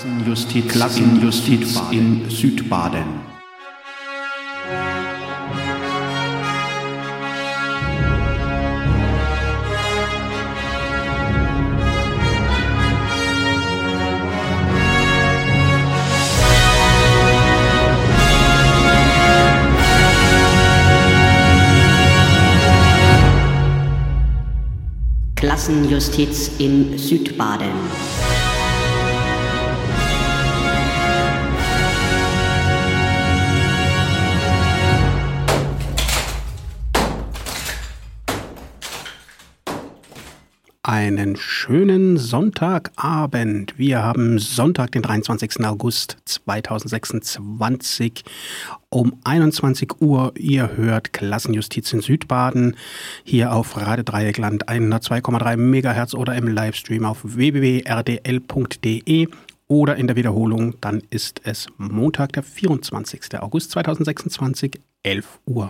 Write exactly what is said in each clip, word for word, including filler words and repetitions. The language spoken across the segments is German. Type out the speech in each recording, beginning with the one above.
Klassenjustiz, Klassenjustiz in Südbaden. Klassenjustiz in Südbaden. Einen schönen Sonntagabend. Wir haben Sonntag, den dreiundzwanzigsten August zweitausendsechsundzwanzig um einundzwanzig Uhr. Ihr hört Klassenjustiz in Südbaden hier auf Radio Dreieckland hundertzwei Komma drei Megahertz oder im Livestream auf w w w punkt r d l punkt d e oder in der Wiederholung. Dann ist es Montag, der vierundzwanzigsten August zweitausendsechsundzwanzig, elf Uhr.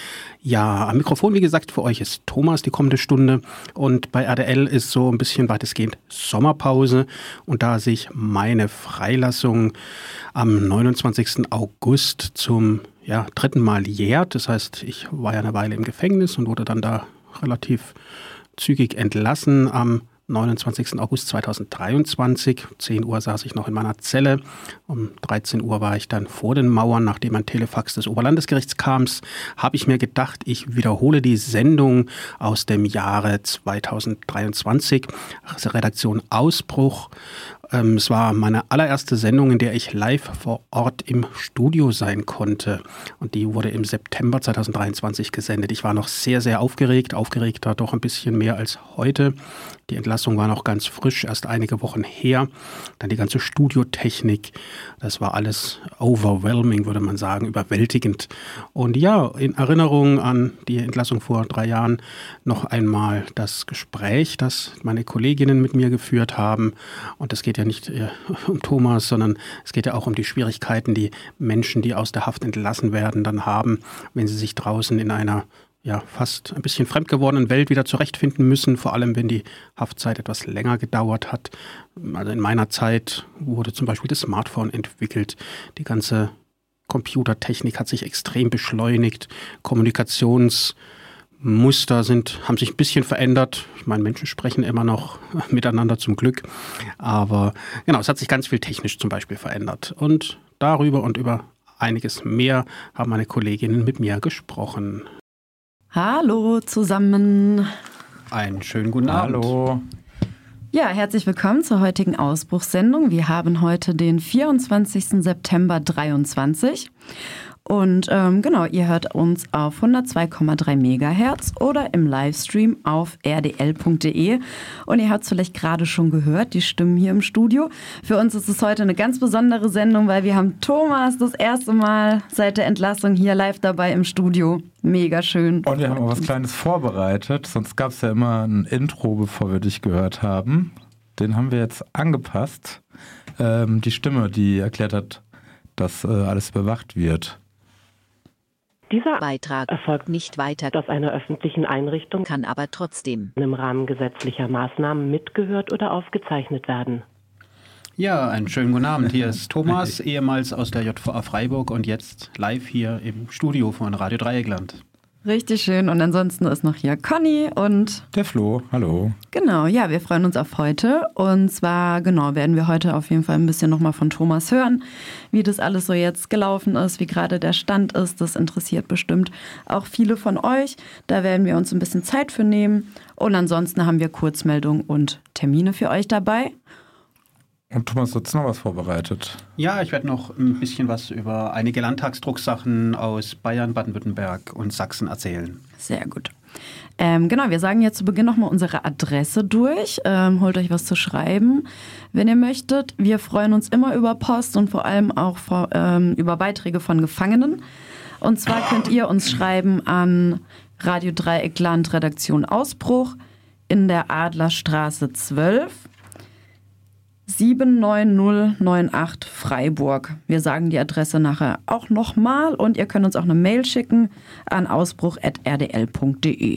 Ja, am Mikrofon, wie gesagt, für euch ist Thomas die kommende Stunde und bei R D L ist so ein bisschen weitestgehend Sommerpause und da sich meine Freilassung am neunundzwanzigsten August zum ja, dritten Mal jährt, das heißt, ich war ja eine Weile im Gefängnis und wurde dann da relativ zügig entlassen am neunundzwanzigsten August zweitausenddreiundzwanzig. zehn Uhr saß ich noch in meiner Zelle. Um dreizehn Uhr war ich dann vor den Mauern. Nachdem ein Telefax des Oberlandesgerichts kam, habe ich mir gedacht, ich wiederhole die Sendung aus dem Jahre zweitausenddreiundzwanzig. Redaktion Ausbruch. Es war meine allererste Sendung, in der ich live vor Ort im Studio sein konnte. Und die wurde im September zweitausenddreiundzwanzig gesendet. Ich war noch sehr, sehr aufgeregt. Aufgeregter doch ein bisschen mehr als heute. Die Entlassung war noch ganz frisch, erst einige Wochen her. Dann die ganze Studiotechnik. Das war alles overwhelming, würde man sagen, überwältigend. Und ja, in Erinnerung an die Entlassung vor drei Jahren noch einmal das Gespräch, das meine Kolleginnen mit mir geführt haben. Und es geht ja nicht äh, um Thomas, sondern es geht ja auch um die Schwierigkeiten, die Menschen, die aus der Haft entlassen werden, dann haben, wenn sie sich draußen in einer ja fast ein bisschen fremd gewordenen Welt wieder zurechtfinden müssen, vor allem wenn die Haftzeit etwas länger gedauert hat. Also in meiner Zeit wurde zum Beispiel das Smartphone entwickelt, die ganze Computertechnik hat sich extrem beschleunigt, Kommunikations Muster sind, haben sich ein bisschen verändert. Ich meine, Menschen sprechen immer noch miteinander zum Glück. Aber genau, es hat sich ganz viel technisch zum Beispiel verändert. Und darüber und über einiges mehr haben meine Kolleginnen mit mir gesprochen. Hallo zusammen. Einen schönen guten Abend. Hallo. Ja, herzlich willkommen zur heutigen Ausbruchssendung. Wir haben heute den vierundzwanzigsten September dreiundzwanzig. Und ähm, genau, ihr hört uns auf hundertzwei Komma drei Megahertz oder im Livestream auf r d l punkt d e. Und ihr habt es vielleicht gerade schon gehört, die Stimmen hier im Studio. Für uns ist es heute eine ganz besondere Sendung, weil wir haben Thomas das erste Mal seit der Entlassung hier live dabei im Studio. Mega schön. Und wir haben auch was Kleines vorbereitet. Sonst gab es ja immer ein Intro, bevor wir dich gehört haben. Den haben wir jetzt angepasst. Ähm, die Stimme, die erklärt hat, dass äh, alles überwacht wird. Dieser Beitrag erfolgt nicht weiter aus einer öffentlichen Einrichtung, kann aber trotzdem im Rahmen gesetzlicher Maßnahmen mitgehört oder aufgezeichnet werden. Ja, einen schönen guten Abend. Hier ist Thomas, ehemals aus der J V A Freiburg und jetzt live hier im Studio von Radio Dreieckland. Richtig schön. Und ansonsten ist noch hier Conny und der Flo. Hallo. Genau, ja, wir freuen uns auf heute. Und zwar, genau, werden wir heute auf jeden Fall ein bisschen nochmal von Thomas hören, wie das alles so jetzt gelaufen ist, wie gerade der Stand ist. Das interessiert bestimmt auch viele von euch. Da werden wir uns ein bisschen Zeit für nehmen. Und ansonsten haben wir Kurzmeldungen und Termine für euch dabei. Und Thomas, du hast noch was vorbereitet? Ja, ich werde noch ein bisschen was über einige Landtagsdrucksachen aus Bayern, Baden-Württemberg und Sachsen erzählen. Sehr gut. Ähm, genau, wir sagen jetzt zu Beginn nochmal unsere Adresse durch. Ähm, holt euch was zu schreiben, wenn ihr möchtet. Wir freuen uns immer über Post und vor allem auch vor, ähm, über Beiträge von Gefangenen. Und zwar könnt ihr uns schreiben an Radio Dreieckland, Redaktion Ausbruch in der Adlerstraße zwölf. sieben neun null neun acht Freiburg. Wir sagen die Adresse nachher auch nochmal und ihr könnt uns auch eine Mail schicken an ausbruch at r d l punkt d e.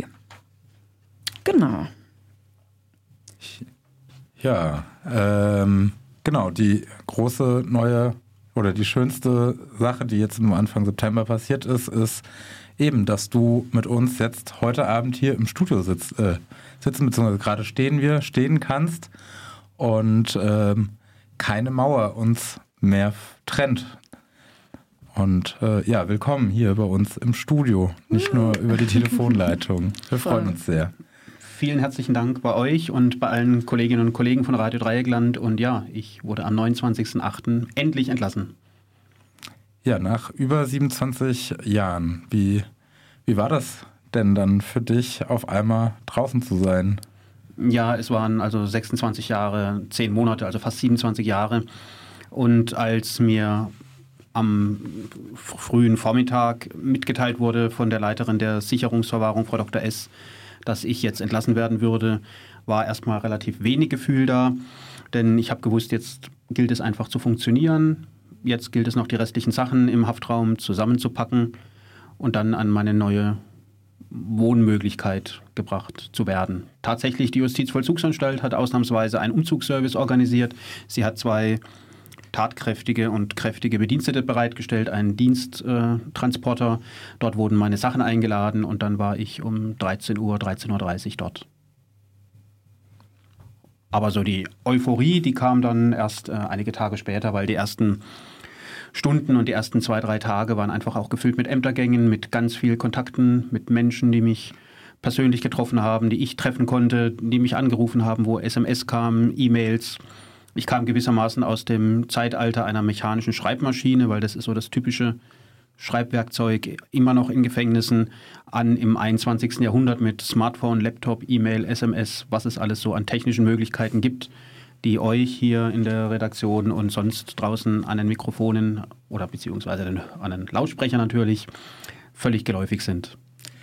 Genau. Ja, ähm, genau, die große neue oder die schönste Sache, die jetzt am Anfang September passiert ist, ist eben, dass du mit uns jetzt heute Abend hier im Studio sitzt, äh, sitzen, beziehungsweise gerade stehen wir, stehen kannst und ähm, keine Mauer uns mehr trennt. Und äh, ja, willkommen hier bei uns im Studio, nicht nur über die Telefonleitung. Wir freuen uns sehr. Vielen herzlichen Dank bei euch und bei allen Kolleginnen und Kollegen von Radio Dreieckland. Und ja, ich wurde am neunundzwanzigsten achten endlich entlassen. Ja, nach über siebenundzwanzig Jahren. Wie, wie war das denn dann für dich, auf einmal draußen zu sein? Ja, es waren also sechsundzwanzig Jahre, zehn Monate, also fast siebenundzwanzig Jahre. Und als mir am frühen Vormittag mitgeteilt wurde von der Leiterin der Sicherungsverwahrung, Frau Doktor S., dass ich jetzt entlassen werden würde, war erstmal relativ wenig Gefühl da. Denn ich habe gewusst, jetzt gilt es einfach zu funktionieren. Jetzt gilt es noch, die restlichen Sachen im Haftraum zusammenzupacken und dann an meine neue Wohnmöglichkeit gebracht zu werden. Tatsächlich, die Justizvollzugsanstalt hat ausnahmsweise einen Umzugsservice organisiert. Sie hat zwei tatkräftige und kräftige Bedienstete bereitgestellt, einen Diensttransporter. Äh, Dort wurden meine Sachen eingeladen und dann war ich um dreizehn Uhr, dreizehn Uhr dreißig dort. Aber so die Euphorie, die kam dann erst äh, einige Tage später, weil die ersten Stunden und die ersten zwei, drei Tage waren einfach auch gefüllt mit Ämtergängen, mit ganz vielen Kontakten, mit Menschen, die mich persönlich getroffen haben, die ich treffen konnte, die mich angerufen haben, wo S M S kamen, E-Mails. Ich kam gewissermaßen aus dem Zeitalter einer mechanischen Schreibmaschine, weil das ist so das typische Schreibwerkzeug, immer noch in Gefängnissen, an im einundzwanzigsten Jahrhundert mit Smartphone, Laptop, E-Mail, S M S, was es alles so an technischen Möglichkeiten gibt, die euch hier in der Redaktion und sonst draußen an den Mikrofonen oder beziehungsweise den, an den Lautsprechern natürlich völlig geläufig sind.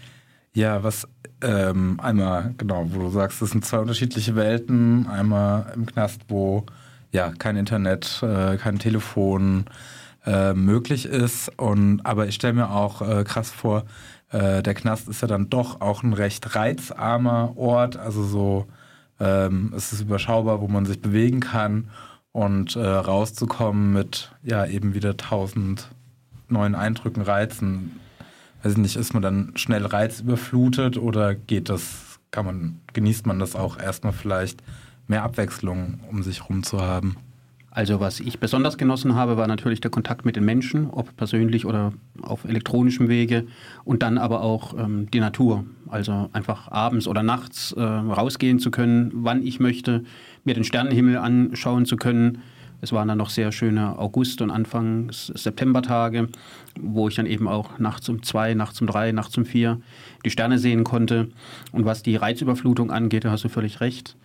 Ja, was ähm, einmal, genau, wo du sagst, das sind zwei unterschiedliche Welten. Einmal im Knast, wo ja kein Internet, äh, kein Telefon äh, möglich ist. Und aber ich stelle mir auch äh, krass vor, äh, der Knast ist ja dann doch auch ein recht reizarmer Ort. Also so, ähm, es ist überschaubar, wo man sich bewegen kann und äh, rauszukommen mit ja eben wieder tausend neuen Eindrücken, Reizen. Weiß ich nicht, ist man dann schnell reizüberflutet oder geht das, kann man, genießt man das auch erstmal vielleicht mehr Abwechslung um sich rum zu haben? Also was ich besonders genossen habe, war natürlich der Kontakt mit den Menschen, ob persönlich oder auf elektronischem Wege und dann aber auch ähm, die Natur. Also einfach abends oder nachts äh, rausgehen zu können, wann ich möchte, mir den Sternenhimmel anschauen zu können. Es waren dann noch sehr schöne August- und Anfangs Septembertage, wo ich dann eben auch nachts um zwei, nachts um drei, nachts um vier die Sterne sehen konnte. Und was die Reizüberflutung angeht, da hast du völlig recht.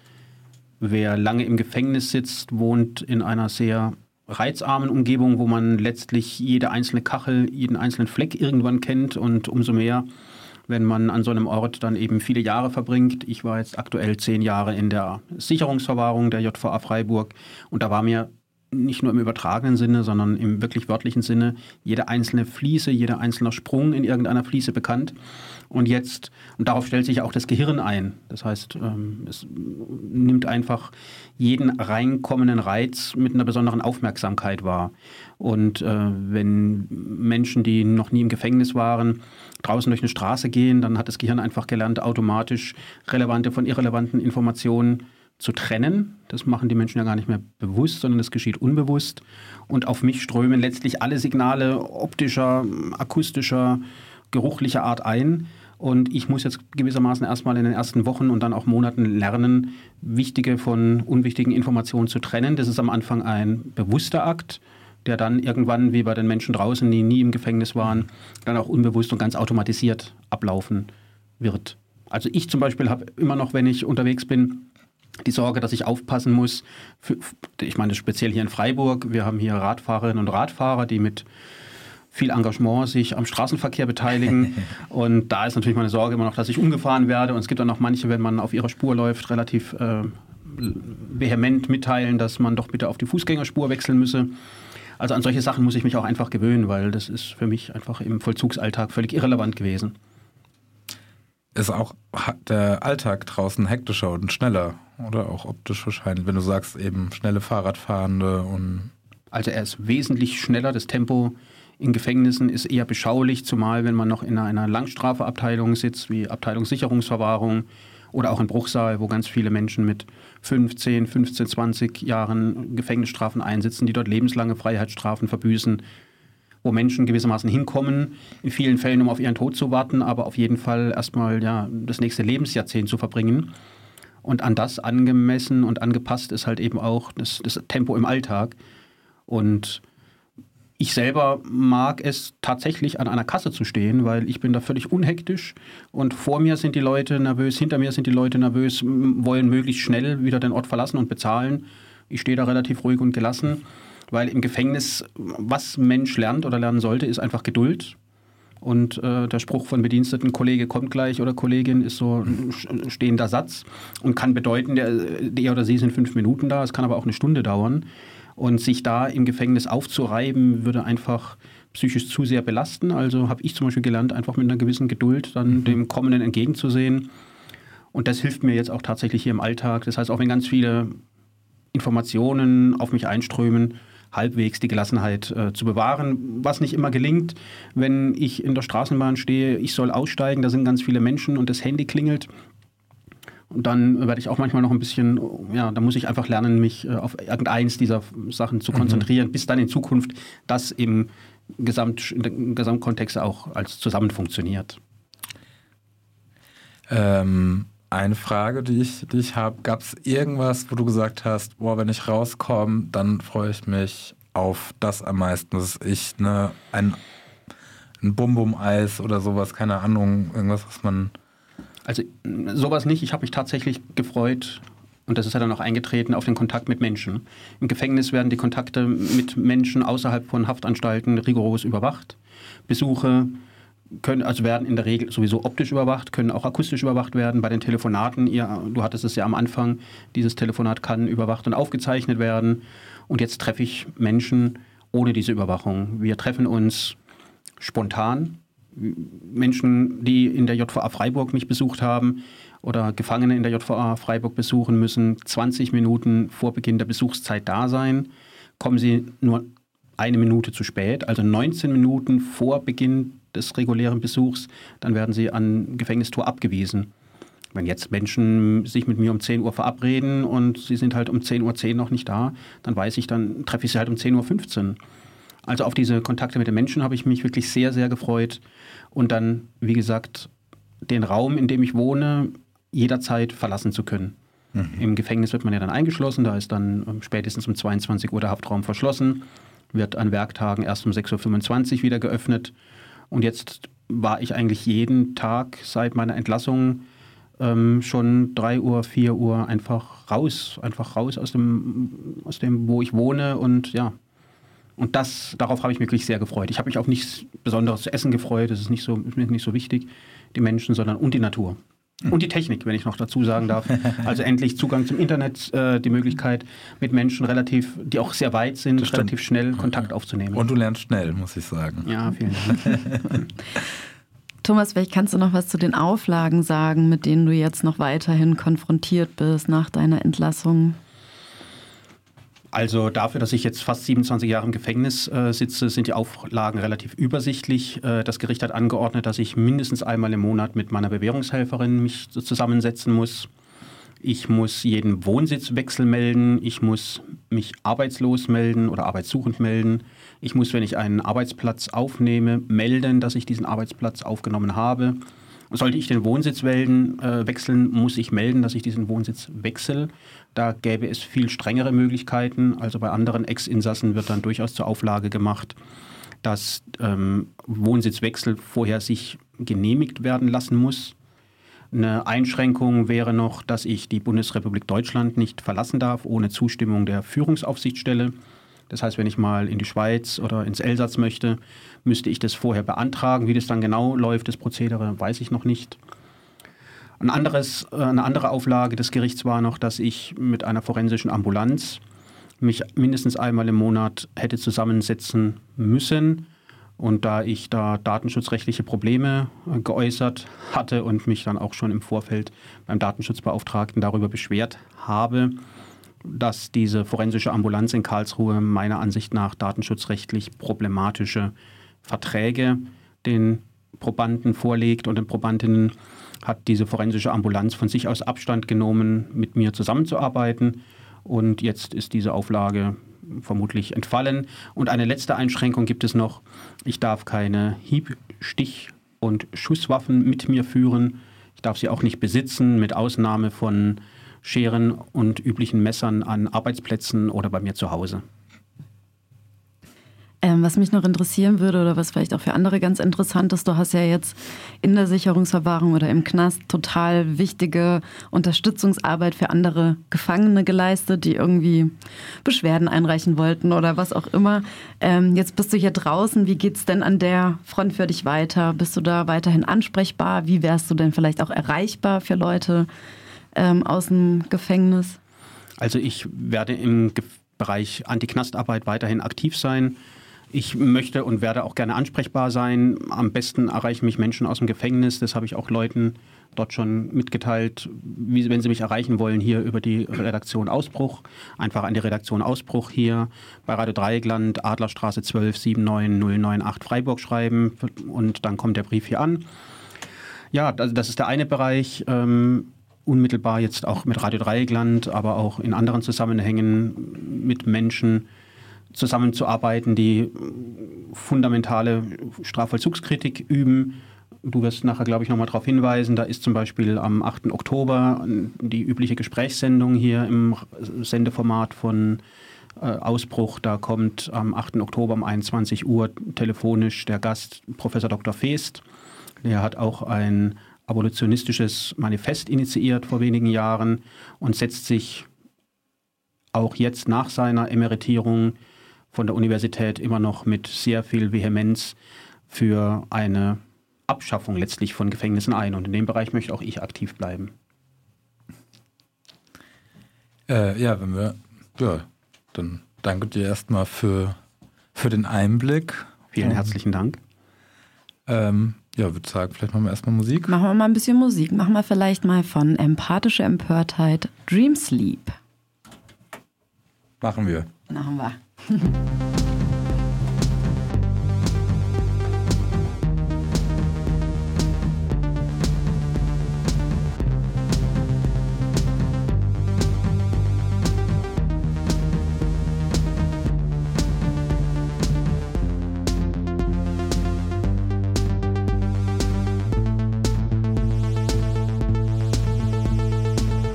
Wer lange im Gefängnis sitzt, wohnt in einer sehr reizarmen Umgebung, wo man letztlich jede einzelne Kachel, jeden einzelnen Fleck irgendwann kennt und umso mehr, wenn man an so einem Ort dann eben viele Jahre verbringt. Ich war jetzt aktuell zehn Jahre in der Sicherungsverwahrung der J V A Freiburg und da war mir nicht nur im übertragenen Sinne, sondern im wirklich wörtlichen Sinne jede einzelne Fliese, jeder einzelne Sprung in irgendeiner Fliese bekannt. Und jetzt, und darauf stellt sich auch das Gehirn ein. Das heißt, es nimmt einfach jeden reinkommenden Reiz mit einer besonderen Aufmerksamkeit wahr. Und wenn Menschen, die noch nie im Gefängnis waren, draußen durch eine Straße gehen, dann hat das Gehirn einfach gelernt, automatisch relevante von irrelevanten Informationen zu trennen. Das machen die Menschen ja gar nicht mehr bewusst, sondern das geschieht unbewusst. Und auf mich strömen letztlich alle Signale optischer, akustischer, geruchlicher Art ein. Und ich muss jetzt gewissermaßen erstmal in den ersten Wochen und dann auch Monaten lernen, wichtige von unwichtigen Informationen zu trennen. Das ist am Anfang ein bewusster Akt, der dann irgendwann, wie bei den Menschen draußen, die nie im Gefängnis waren, dann auch unbewusst und ganz automatisiert ablaufen wird. Also ich zum Beispiel habe immer noch, wenn ich unterwegs bin, die Sorge, dass ich aufpassen muss. Für, ich meine, speziell hier in Freiburg. Wir haben hier Radfahrerinnen und Radfahrer, die mit viel Engagement sich am Straßenverkehr beteiligen. Und da ist natürlich meine Sorge immer noch, dass ich umgefahren werde. Und es gibt auch noch manche, wenn man auf ihrer Spur läuft, relativ äh, vehement mitteilen, dass man doch bitte auf die Fußgängerspur wechseln müsse. Also an solche Sachen muss ich mich auch einfach gewöhnen, weil das ist für mich einfach im Vollzugsalltag völlig irrelevant gewesen. Ist auch der Alltag draußen hektischer und schneller oder auch optisch wahrscheinlich, wenn du sagst eben schnelle Fahrradfahrende und... Also er ist wesentlich schneller, das Tempo in Gefängnissen ist eher beschaulich, zumal wenn man noch in einer Langstrafeabteilung sitzt, wie Abteilung Sicherungsverwahrung oder auch in Bruchsal, wo ganz viele Menschen mit fünfzehn, fünfzehn, zwanzig Jahren Gefängnisstrafen einsitzen, die dort lebenslange Freiheitsstrafen verbüßen, wo Menschen gewissermaßen hinkommen, in vielen Fällen, um auf ihren Tod zu warten, aber auf jeden Fall erstmal ja, das nächste Lebensjahrzehnt zu verbringen. Und an das angemessen und angepasst ist halt eben auch das, das Tempo im Alltag. Und ich selber mag es tatsächlich, an einer Kasse zu stehen, weil ich bin da völlig unhektisch und vor mir sind die Leute nervös, hinter mir sind die Leute nervös, wollen möglichst schnell wieder den Ort verlassen und bezahlen. Ich stehe da relativ ruhig und gelassen, weil im Gefängnis, was Mensch lernt oder lernen sollte, ist einfach Geduld. Und äh, der Spruch von Bediensteten, Kollege kommt gleich oder Kollegin, ist so ein stehender Satz und kann bedeuten, der, der oder sie sind fünf Minuten da, es kann aber auch eine Stunde dauern. Und sich da im Gefängnis aufzureiben, würde einfach psychisch zu sehr belasten. Also habe ich zum Beispiel gelernt, einfach mit einer gewissen Geduld dann mhm. dem Kommenden entgegenzusehen. Und das hilft mir jetzt auch tatsächlich hier im Alltag. Das heißt, auch wenn ganz viele Informationen auf mich einströmen, halbwegs die Gelassenheit äh, zu bewahren, was nicht immer gelingt. Wenn ich in der Straßenbahn stehe, ich soll aussteigen, da sind ganz viele Menschen und das Handy klingelt. Und dann werde ich auch manchmal noch ein bisschen, ja, da muss ich einfach lernen, mich auf irgendeins dieser Sachen zu konzentrieren, mhm. bis dann in Zukunft das im, Gesamt, im Gesamtkontext auch als zusammen funktioniert. Ähm, eine Frage, die ich, die ich habe, gab es irgendwas, wo du gesagt hast, boah, wenn ich rauskomme, dann freue ich mich auf das am meisten, dass ich ne, ein, ein Bum-Bum-Eis oder sowas, keine Ahnung, irgendwas, was man... Also sowas nicht. Ich habe mich tatsächlich gefreut, und das ist ja dann auch eingetreten, auf den Kontakt mit Menschen. Im Gefängnis werden die Kontakte mit Menschen außerhalb von Haftanstalten rigoros überwacht. Besuche können, also werden in der Regel sowieso optisch überwacht, können auch akustisch überwacht werden. Bei den Telefonaten, ihr, du hattest es ja am Anfang, dieses Telefonat kann überwacht und aufgezeichnet werden. Und jetzt treffe ich Menschen ohne diese Überwachung. Wir treffen uns spontan. Menschen, die in der J V A Freiburg mich besucht haben oder Gefangene in der J V A Freiburg besuchen, müssen zwanzig Minuten vor Beginn der Besuchszeit da sein. Kommen sie nur eine Minute zu spät, also neunzehn Minuten vor Beginn des regulären Besuchs, dann werden sie an Gefängnistor abgewiesen. Wenn jetzt Menschen sich mit mir um zehn Uhr verabreden und sie sind halt um zehn Uhr zehn noch nicht da, dann weiß ich, dann treffe ich sie halt um zehn Uhr fünfzehn. Also auf diese Kontakte mit den Menschen habe ich mich wirklich sehr, sehr gefreut. Und dann, wie gesagt, den Raum, in dem ich wohne, jederzeit verlassen zu können. Mhm. Im Gefängnis wird man ja dann eingeschlossen, da ist dann spätestens um zweiundzwanzig Uhr der Haftraum verschlossen, wird an Werktagen erst um sechs Uhr fünfundzwanzig wieder geöffnet. Und jetzt war ich eigentlich jeden Tag seit meiner Entlassung ähm, schon drei Uhr, vier Uhr einfach raus, einfach raus aus dem, aus dem, wo ich wohne und ja. Und das, darauf habe ich mich wirklich sehr gefreut. Ich habe mich auf nichts Besonderes zu essen gefreut, das ist nicht so, ist mir nicht so wichtig, die Menschen, sondern und die Natur. Und die Technik, wenn ich noch dazu sagen darf. Also endlich Zugang zum Internet, äh, die Möglichkeit mit Menschen relativ, die auch sehr weit sind, relativ schnell Kontakt aufzunehmen. Und du lernst schnell, muss ich sagen. Ja, vielen Dank. Thomas, vielleicht kannst du noch was zu den Auflagen sagen, mit denen du jetzt noch weiterhin konfrontiert bist nach deiner Entlassung. Also dafür, dass ich jetzt fast siebenundzwanzig Jahre im Gefängnis äh, sitze, sind die Auflagen relativ übersichtlich. Äh, das Gericht hat angeordnet, dass ich mindestens einmal im Monat mit meiner Bewährungshelferin mich zusammensetzen muss. Ich muss jeden Wohnsitzwechsel melden. Ich muss mich arbeitslos melden oder arbeitssuchend melden. Ich muss, wenn ich einen Arbeitsplatz aufnehme, melden, dass ich diesen Arbeitsplatz aufgenommen habe. Sollte ich den Wohnsitz wählen, äh, wechseln, muss ich melden, dass ich diesen Wohnsitz wechsle. Da gäbe es viel strengere Möglichkeiten. Also bei anderen Ex-Insassen wird dann durchaus zur Auflage gemacht, dass ähm, Wohnsitzwechsel vorher sich genehmigt werden lassen muss. Eine Einschränkung wäre noch, dass ich die Bundesrepublik Deutschland nicht verlassen darf ohne Zustimmung der Führungsaufsichtsstelle. Das heißt, wenn ich mal in die Schweiz oder ins Elsass möchte, müsste ich das vorher beantragen. Wie das dann genau läuft, das Prozedere, weiß ich noch nicht. Ein anderes, eine andere Auflage des Gerichts war noch, dass ich mit einer forensischen Ambulanz mich mindestens einmal im Monat hätte zusammensetzen müssen, Und da ich da datenschutzrechtliche Probleme geäußert hatte und mich dann auch schon im Vorfeld beim Datenschutzbeauftragten darüber beschwert habe, dass diese forensische Ambulanz in Karlsruhe meiner Ansicht nach datenschutzrechtlich problematische Verträge den Probanden vorlegt und den Probandinnen, hat diese forensische Ambulanz von sich aus Abstand genommen, mit mir zusammenzuarbeiten. Und jetzt ist diese Auflage vermutlich entfallen. Und eine letzte Einschränkung gibt es noch. Ich darf keine Hieb-, Stich- und Schusswaffen mit mir führen. Ich darf sie auch nicht besitzen, mit Ausnahme von Scheren und üblichen Messern an Arbeitsplätzen oder bei mir zu Hause. Ähm, was mich noch interessieren würde oder was vielleicht auch für andere ganz interessant ist, du hast ja jetzt in der Sicherungsverwahrung oder im Knast total wichtige Unterstützungsarbeit für andere Gefangene geleistet, die irgendwie Beschwerden einreichen wollten oder was auch immer. Ähm, jetzt bist du hier draußen, wie geht's denn an der Front für dich weiter? Bist du da weiterhin ansprechbar? Wie wärst du denn vielleicht auch erreichbar für Leute ähm, aus dem Gefängnis? Also ich werde im Ge- Bereich Anti-Knastarbeit weiterhin aktiv sein. Ich möchte und werde auch gerne ansprechbar sein. Am besten erreichen mich Menschen aus dem Gefängnis. Das habe ich auch Leuten dort schon mitgeteilt. Wie, wenn sie mich erreichen wollen, hier über die Redaktion Ausbruch. Einfach an die Redaktion Ausbruch hier bei Radio Dreieckland, Adlerstraße zwölf sieben neun null neun acht Freiburg schreiben. Und dann kommt der Brief hier an. Ja, das ist der eine Bereich. Ähm, unmittelbar jetzt auch mit Radio Dreieckland, aber auch in anderen Zusammenhängen mit Menschen zusammenzuarbeiten, die fundamentale Strafvollzugskritik üben. Du wirst nachher, glaube ich, nochmal darauf hinweisen, da ist zum Beispiel am achten Oktober die übliche Gesprächssendung hier im Sendeformat von äh, Ausbruch. Da kommt am achten Oktober um einundzwanzig Uhr telefonisch der Gast Professor Doktor Feest. Der hat auch ein abolitionistisches Manifest initiiert vor wenigen Jahren und setzt sich auch jetzt nach seiner Emeritierung von der Universität immer noch mit sehr viel Vehemenz für eine Abschaffung letztlich von Gefängnissen ein. Und in dem Bereich möchte auch ich aktiv bleiben. Äh, ja, wenn wir, ja, dann danke dir erstmal für, für den Einblick. Vielen herzlichen Dank. Ähm, ja, würde sagen, vielleicht machen wir erstmal Musik. Machen wir mal ein bisschen Musik. Machen wir vielleicht mal von Empathische Empörtheit Dream Sleep. Machen wir. Machen wir.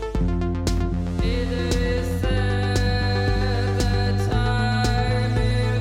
It is said that time is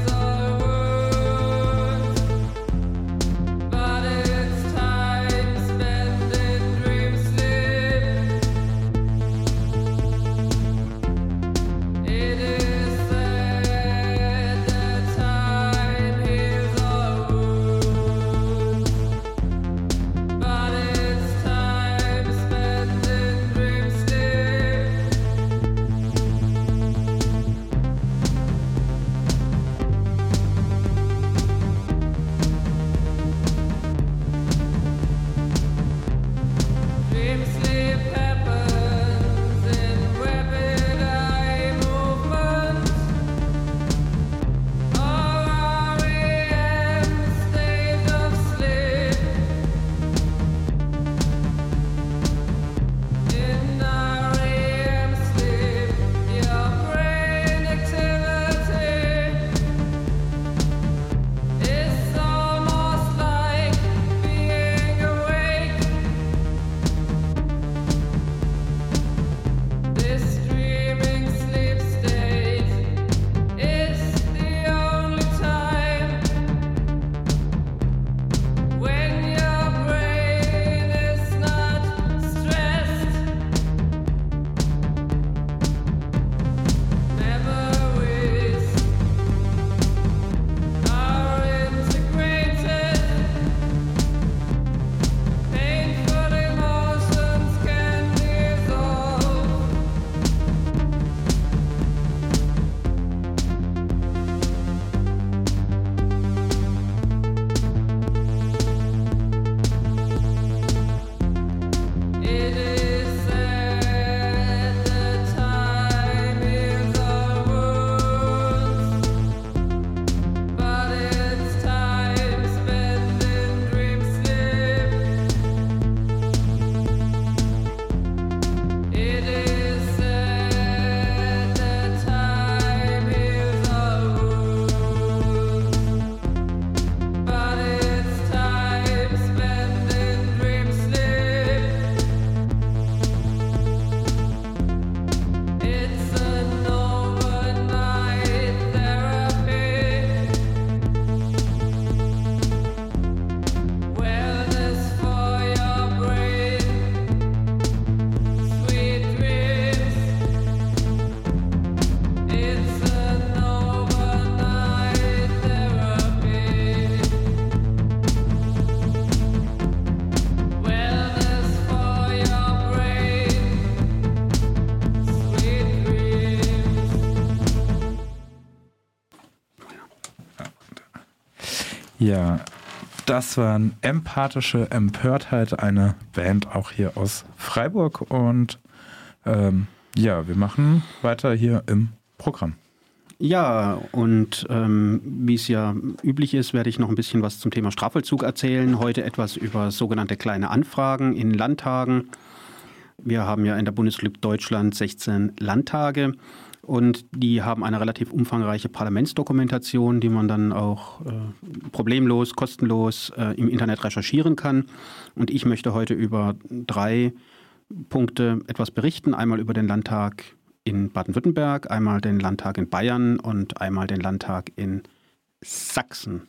Ja, das waren Empathische Empörtheit, eine Band auch hier aus Freiburg. Und ähm, ja, wir machen weiter hier im Programm. Ja, und ähm, wie es ja üblich ist, werde ich noch ein bisschen was zum Thema Strafvollzug erzählen. Heute etwas über sogenannte kleine Anfragen in Landtagen. Wir haben ja in der Bundesrepublik Deutschland sechzehn Landtage und die haben eine relativ umfangreiche Parlamentsdokumentation, die man dann auch äh, problemlos, kostenlos äh, im Internet recherchieren kann. Und ich möchte heute über drei Punkte etwas berichten. Einmal über den Landtag in Baden-Württemberg, einmal den Landtag in Bayern und einmal den Landtag in Sachsen.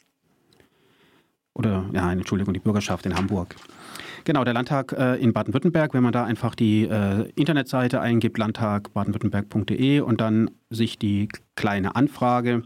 Oder, ja, Entschuldigung, die Bürgerschaft in Hamburg. Genau, der Landtag äh, in Baden-Württemberg, wenn man da einfach die äh, Internetseite eingibt, landtag baden-württemberg punkt de und dann sich die kleine Anfrage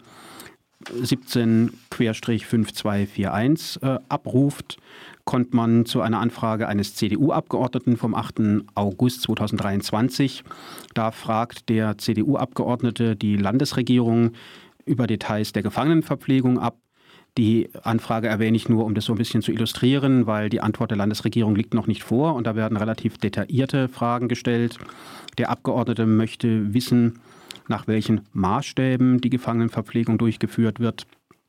siebzehn fünf zwei vier eins äh, abruft, kommt man zu einer Anfrage eines C D U-Abgeordneten vom achten August zweitausenddreiundzwanzig. Da fragt der C D U-Abgeordnete die Landesregierung über Details der Gefangenenverpflegung ab. Die Anfrage erwähne ich nur, um das so ein bisschen zu illustrieren, weil die Antwort der Landesregierung liegt noch nicht vor und da werden relativ detaillierte Fragen gestellt. Der Abgeordnete möchte wissen, nach welchen Maßstäben die Gefangenenverpflegung durchgeführt wird,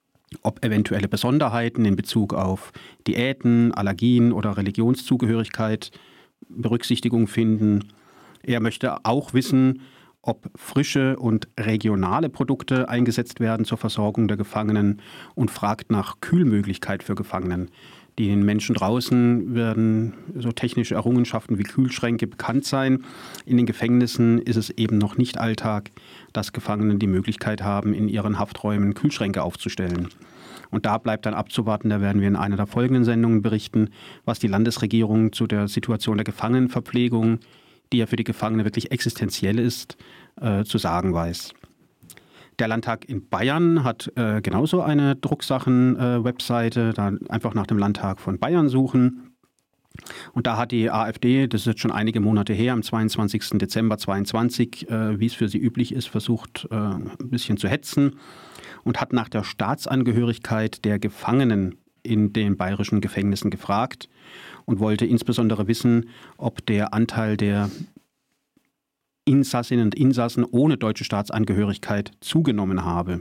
ob eventuelle Besonderheiten in Bezug auf Diäten, Allergien oder Religionszugehörigkeit Berücksichtigung finden. Er möchte auch wissen, ob frische und regionale Produkte eingesetzt werden zur Versorgung der Gefangenen und fragt nach Kühlmöglichkeit für Gefangenen. Den Menschen draußen werden so technische Errungenschaften wie Kühlschränke bekannt sein. In den Gefängnissen ist es eben noch nicht Alltag, dass Gefangene die Möglichkeit haben, in ihren Hafträumen Kühlschränke aufzustellen. Und da bleibt dann abzuwarten, da werden wir in einer der folgenden Sendungen berichten, was die Landesregierung zu der Situation der Gefangenenverpflegung, die ja für die Gefangene wirklich existenziell ist, äh, zu sagen weiß. Der Landtag in Bayern hat äh, genauso eine Drucksachen-Webseite, äh, da einfach nach dem Landtag von Bayern suchen. Und da hat die AfD, das ist jetzt schon einige Monate her, am zweiundzwanzigsten Dezember zweitausendzweiundzwanzig, äh, wie es für sie üblich ist, versucht, äh, ein bisschen zu hetzen und hat nach der Staatsangehörigkeit der Gefangenen in den bayerischen Gefängnissen gefragt und wollte insbesondere wissen, ob der Anteil der Insassinnen und Insassen ohne deutsche Staatsangehörigkeit zugenommen habe.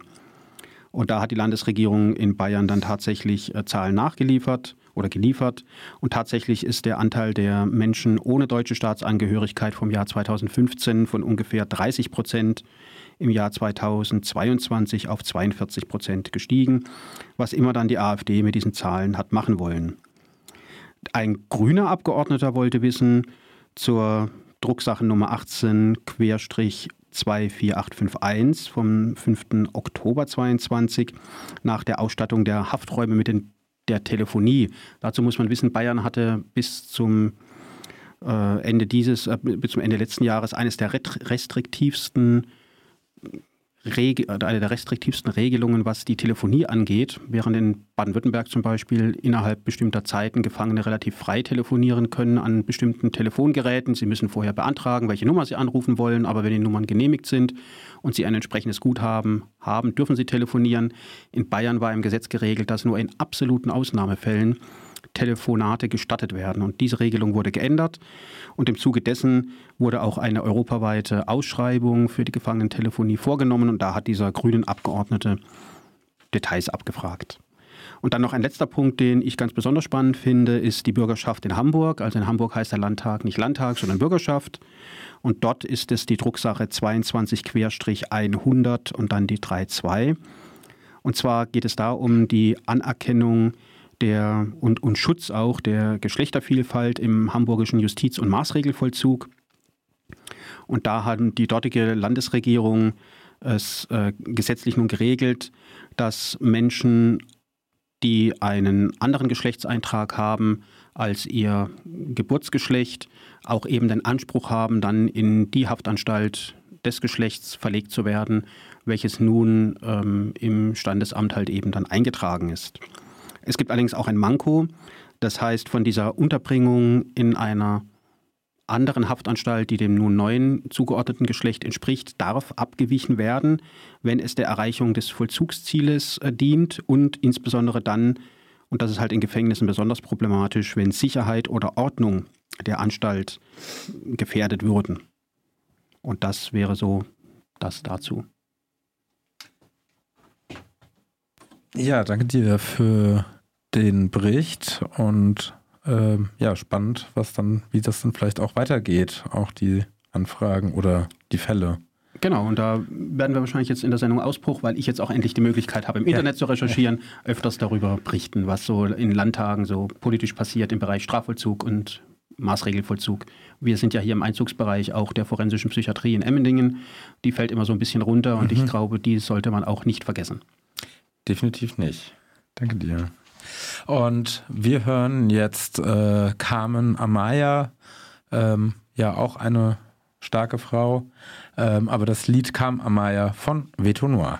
Und da hat die Landesregierung in Bayern dann tatsächlich äh, Zahlen nachgeliefert oder geliefert. Und tatsächlich ist der Anteil der Menschen ohne deutsche Staatsangehörigkeit vom Jahr zweitausendfünfzehn von ungefähr dreißig Prozent im Jahr zweitausendzweiundzwanzig auf zweiundvierzig Prozent gestiegen, was immer dann die AfD mit diesen Zahlen hat machen wollen. Ein grüner Abgeordneter wollte wissen zur Drucksache Nummer achtzehn zwei vier acht fünf eins vom fünften Oktober zweiundzwanzig nach der Ausstattung der Hafträume mit den, der Telefonie. Dazu muss man wissen, Bayern hatte bis zum äh, Ende dieses, äh, bis zum Ende letzten Jahres eines der restriktivsten Reg- eine der restriktivsten Regelungen, was die Telefonie angeht, während in Baden-Württemberg zum Beispiel innerhalb bestimmter Zeiten Gefangene relativ frei telefonieren können an bestimmten Telefongeräten. Sie müssen vorher beantragen, welche Nummer sie anrufen wollen, aber wenn die Nummern genehmigt sind und sie ein entsprechendes Guthaben haben, dürfen sie telefonieren. In Bayern war im Gesetz geregelt, dass nur in absoluten Ausnahmefällen Telefonate gestattet werden. Und diese Regelung wurde geändert und im Zuge dessen wurde auch eine europaweite Ausschreibung für die Gefangenentelefonie vorgenommen und da hat dieser grünen Abgeordnete Details abgefragt. Und dann noch ein letzter Punkt, den ich ganz besonders spannend finde, ist die Bürgerschaft in Hamburg. Also in Hamburg heißt der Landtag nicht Landtag, sondern Bürgerschaft. Und dort ist es die Drucksache zweiundzwanzig hundert und dann die zweiunddreißig. Und zwar geht es da um die Anerkennung der und, und Schutz auch der Geschlechtervielfalt im hamburgischen Justiz- und Maßregelvollzug. Und da hat die dortige Landesregierung es äh, gesetzlich nun geregelt, dass Menschen, die einen anderen Geschlechtseintrag haben als ihr Geburtsgeschlecht, auch eben den Anspruch haben, dann in die Haftanstalt des Geschlechts verlegt zu werden, welches nun ähm, im Standesamt halt eben dann eingetragen ist. Es gibt allerdings auch ein Manko, das heißt von dieser Unterbringung in einer anderen Haftanstalt, die dem nun neuen zugeordneten Geschlecht entspricht, darf abgewichen werden, wenn es der Erreichung des Vollzugszieles äh, dient und insbesondere dann, und das ist halt in Gefängnissen besonders problematisch, wenn Sicherheit oder Ordnung der Anstalt gefährdet würden. Und das wäre so das dazu. Ja, danke dir für den Bericht und äh, ja, spannend, was dann, wie das dann vielleicht auch weitergeht, auch die Anfragen oder die Fälle. Genau, und da werden wir wahrscheinlich jetzt in der Sendung Ausbruch, weil ich jetzt auch endlich die Möglichkeit habe, im Internet ja. zu recherchieren, öfters darüber berichten, was so in Landtagen so politisch passiert im Bereich Strafvollzug und Maßregelvollzug. Wir sind ja hier im Einzugsbereich auch der forensischen Psychiatrie in Emmendingen. Die fällt immer so ein bisschen runter und mhm. ich glaube, die sollte man auch nicht vergessen. Definitiv nicht. Danke dir. Und wir hören jetzt äh, Carmen Amaya, ähm, ja auch eine starke Frau, ähm, aber das Lied Carmen Amaya von Veto Noir.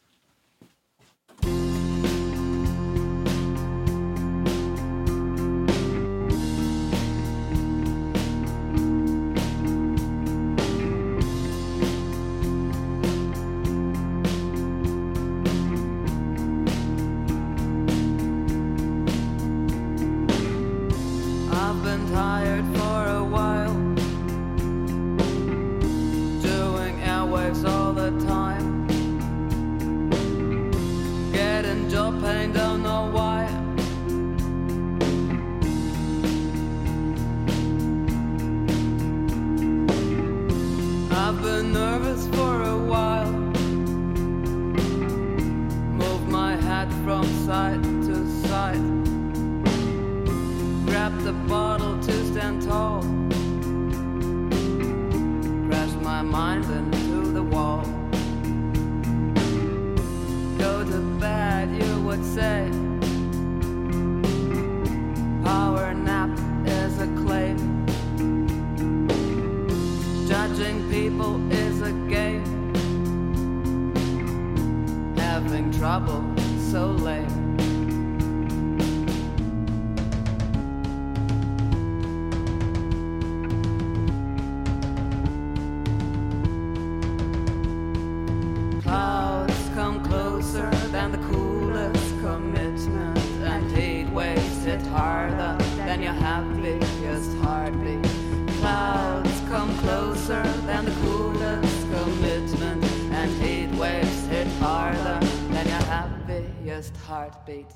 Heartbeat.